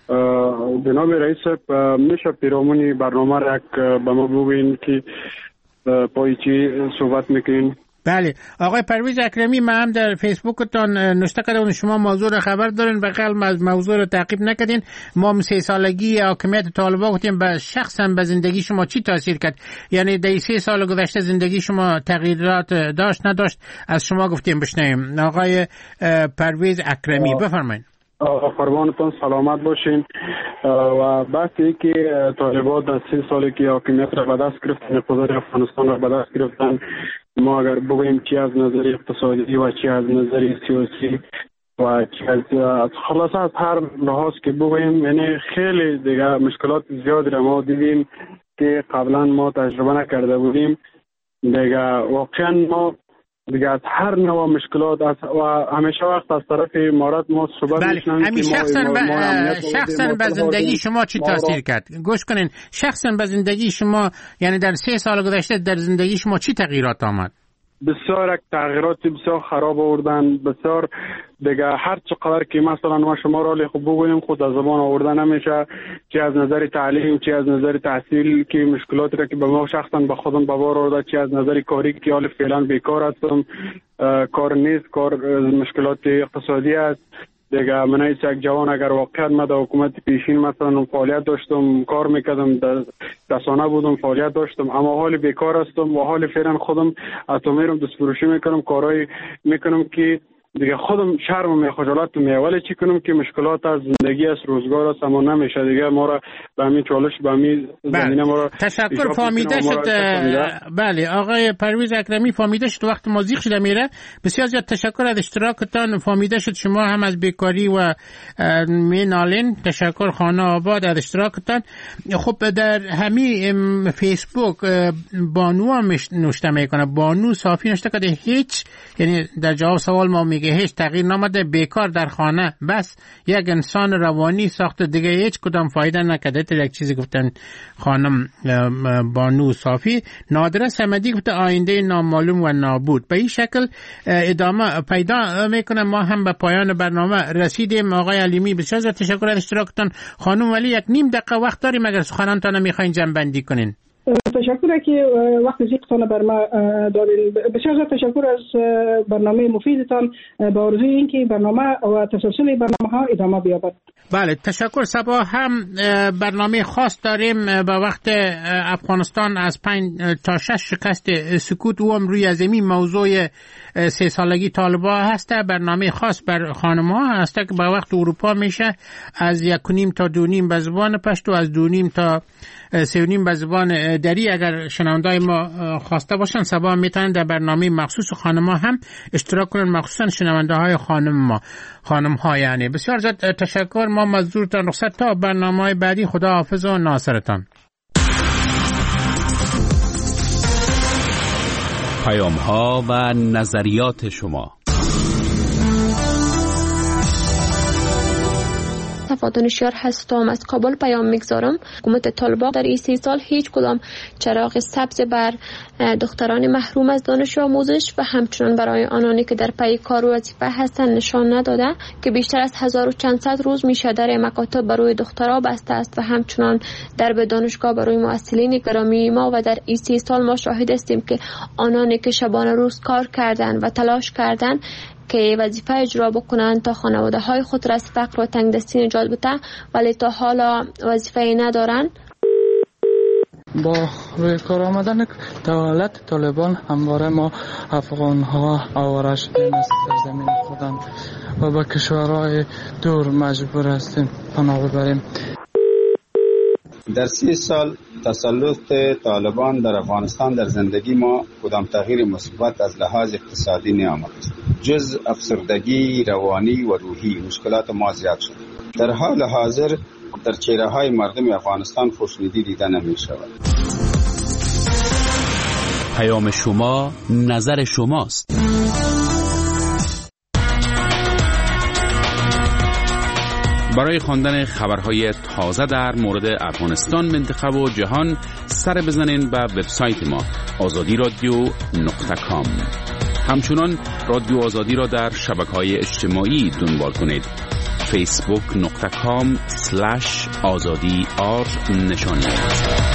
جناب رئیس میشه پیرامون برنامه را به ما بگوین که پای چی صحبت میکنین؟ بله آقای پرویز اکرمی، من هم در فیسبوکتان نوشته کردم شما موضوع را خبر دارین و قلب از موضوع را تعقیب نکردین. ما سه سالگی حاکمیت طالبان گفتیم به شخصا به زندگی شما چی تاثیر کرد؟ یعنی در سه سال گذشته زندگی شما تغییرات داشت نداشت؟ از شما گفتیم بشنویم. آقای پرویز اکرمی بفرمایید. قربانتون سلامت باشین. و بحثی که طالبان در سه سالی که حاکمیت را به دست گرفتن، اقتدار افغانستان را به دست گرفتن، ما اگر بگوییم چی از نظر اقتصادی و چی از نظر سیاسی و چی از خلاصه از هر لحاظ که بگوییم، یعنی خیلی دیگه مشکلات زیادی را ما دیدیم که قبلا ما تجربه نکرده بودیم. دیگه واقعا ما دیگه از هر نوع مشکلات از و همیشه وقت از طرف امارات ما صحبت می‌کنیم. همین شخصا ب... شخصا به زندگی شما چی تاثیر کرد؟ گوش کنین. شخصا به زندگی شما، یعنی در سه سال گذشته در زندگی شما چی تغییرات آمد؟ بسیار تغییرات بسیار خراب آوردن. بسیار دیگه هر چقدر که مثلا ما شما را خوب بگوییم خود از زبان آوردن نمیشه، چی از نظر تعلیم، چی از نظر تحصیل که مشکلاتی را که به ما شخصا به خودم به بار آورده، چی از نظر کاری که حال فعلا بیکار هستم، کار نیست، کار مشکلات اقتصادی است. دیگه من ایست یک جوان اگر واقعا من در حکومت پیشین مثلا فعالیت داشتم، کار میکردم، رسانه بودم، فعالیت داشتم، اما حال بیکار هستم و حال فعلا خودم اتمیرم دست فروشی میکنم، کارهای میکنم که دیگه خودم شرم و خجالت میاد. ولی چی کنم که مشکلات از زندگی از روزگار است اما نمیشه دیگه ما را به همین چالش به همین زمینه ما را تشکر فهمیده شد. بله آقای پرویز اکرمی فهمیده شد وقت ما زیغ شده میره. بسیار زیاد تشکر از اشتراکتان. فهمیده شد شما هم از بیکاری و مینالین. تشکر خانه آباد از اشتراکتان. خب در همین فیسبوک بانو هم نوشته میکنه، بانو صافی نوشته که هیچ، یعنی در جواب سوال ما میگه هیچ تغییر نامده، بیکار در خانه، بس یک انسان روانی ساخته، دیگه هیچ کدام فایده نکرده. تا یک چیزی گفتن خانم بانو صافی. نادره صمدی گفته آینده نامعلوم و نابود. به این شکل ادامه پیدا میکنه. ما هم به پایان برنامه رسیدیم. آقای علیمی بسیار تشکر از اشتراکتان. خانم ولی یک نیم دقیقه وقت داریم اگر سخنانتان میخواین جمع بندی کنین. تشکر که وقت زیادتان بر ما دارین. بسیار تشکر از برنامه مفیدتان. با آرزوی اینکه برنامه و تسلسل برنامه ها ادامه بیابد. بله تشکر. صبح هم برنامه خاص داریم به وقت افغانستان از پنج تا شش شکست سکوت و هم روی زمین. موضوع سه سالگی طالبان هست. برنامه خاص بر خانم ها هست که به وقت اروپا میشه از یک و نیم تا دو نیم به زبان پشتو، از دو نیم تا سه و نیم به زبان دری. اگر شنوندای ما خواسته باشن صبح میتونن در برنامه مخصوص خانم ها هم اشتراک کنن، مخصوصا شنونده های خانم ما خانم ها. یعنی بسیار زیاد تشکر. ما مزدورتان رخصت تا برنامه های بعدی. خدا حافظ و ناصرتان. پیام ها و نظریات شما. صفا دانشیار هستم، از کابل پیام میگذارم. حکومت طالبان در این سی سال هیچ کدام چراغ سبز بر دختران محروم از دانش و آموزش و همچنان برای آنانی که در پی کار و وظیفه هستند نشان نداده که بیشتر از هزار و چند صد روز میشه در مکاتب برای دخترها بسته است و همچنان در به دانشگاه برای معسلین گرامی ما. و در این سی سال ما شاهد هستیم که آنانی که شبانه روز کار کردند و تلاش کردند که وظیفه اجرا بکنند تا خانواده های خود را از فقر و تنگدستی نجات بده، ولی تا حالا وظیفه ندارند. با روی کار آمدن دولت طالبان همواره ما افغان ها آواره شدیم از زمین خودم و به کشورهای دور مجبور هستیم پناه ببریم. در سی سال تسلط طالبان در افغانستان در زندگی ما کدام تغییر مثبت از لحاظ اقتصادی نیامد. جز افسردگی روانی و روحی مشکلات ما زیاد شد. در حال حاضر در چهره های مردم افغانستان خوشنودی دیده نمی شود. پیام شما، نظر شماست. برای خواندن خبرهای تازه در مورد افغانستان، منطقه و جهان سر بزنین به وبسایت ما آزادی رادیو نقطه کام. همچنان رادیو آزادی را در شبکه‌های اجتماعی دنبال کنید. فیسبوک نقطه کام سلش آزادی آر نشانی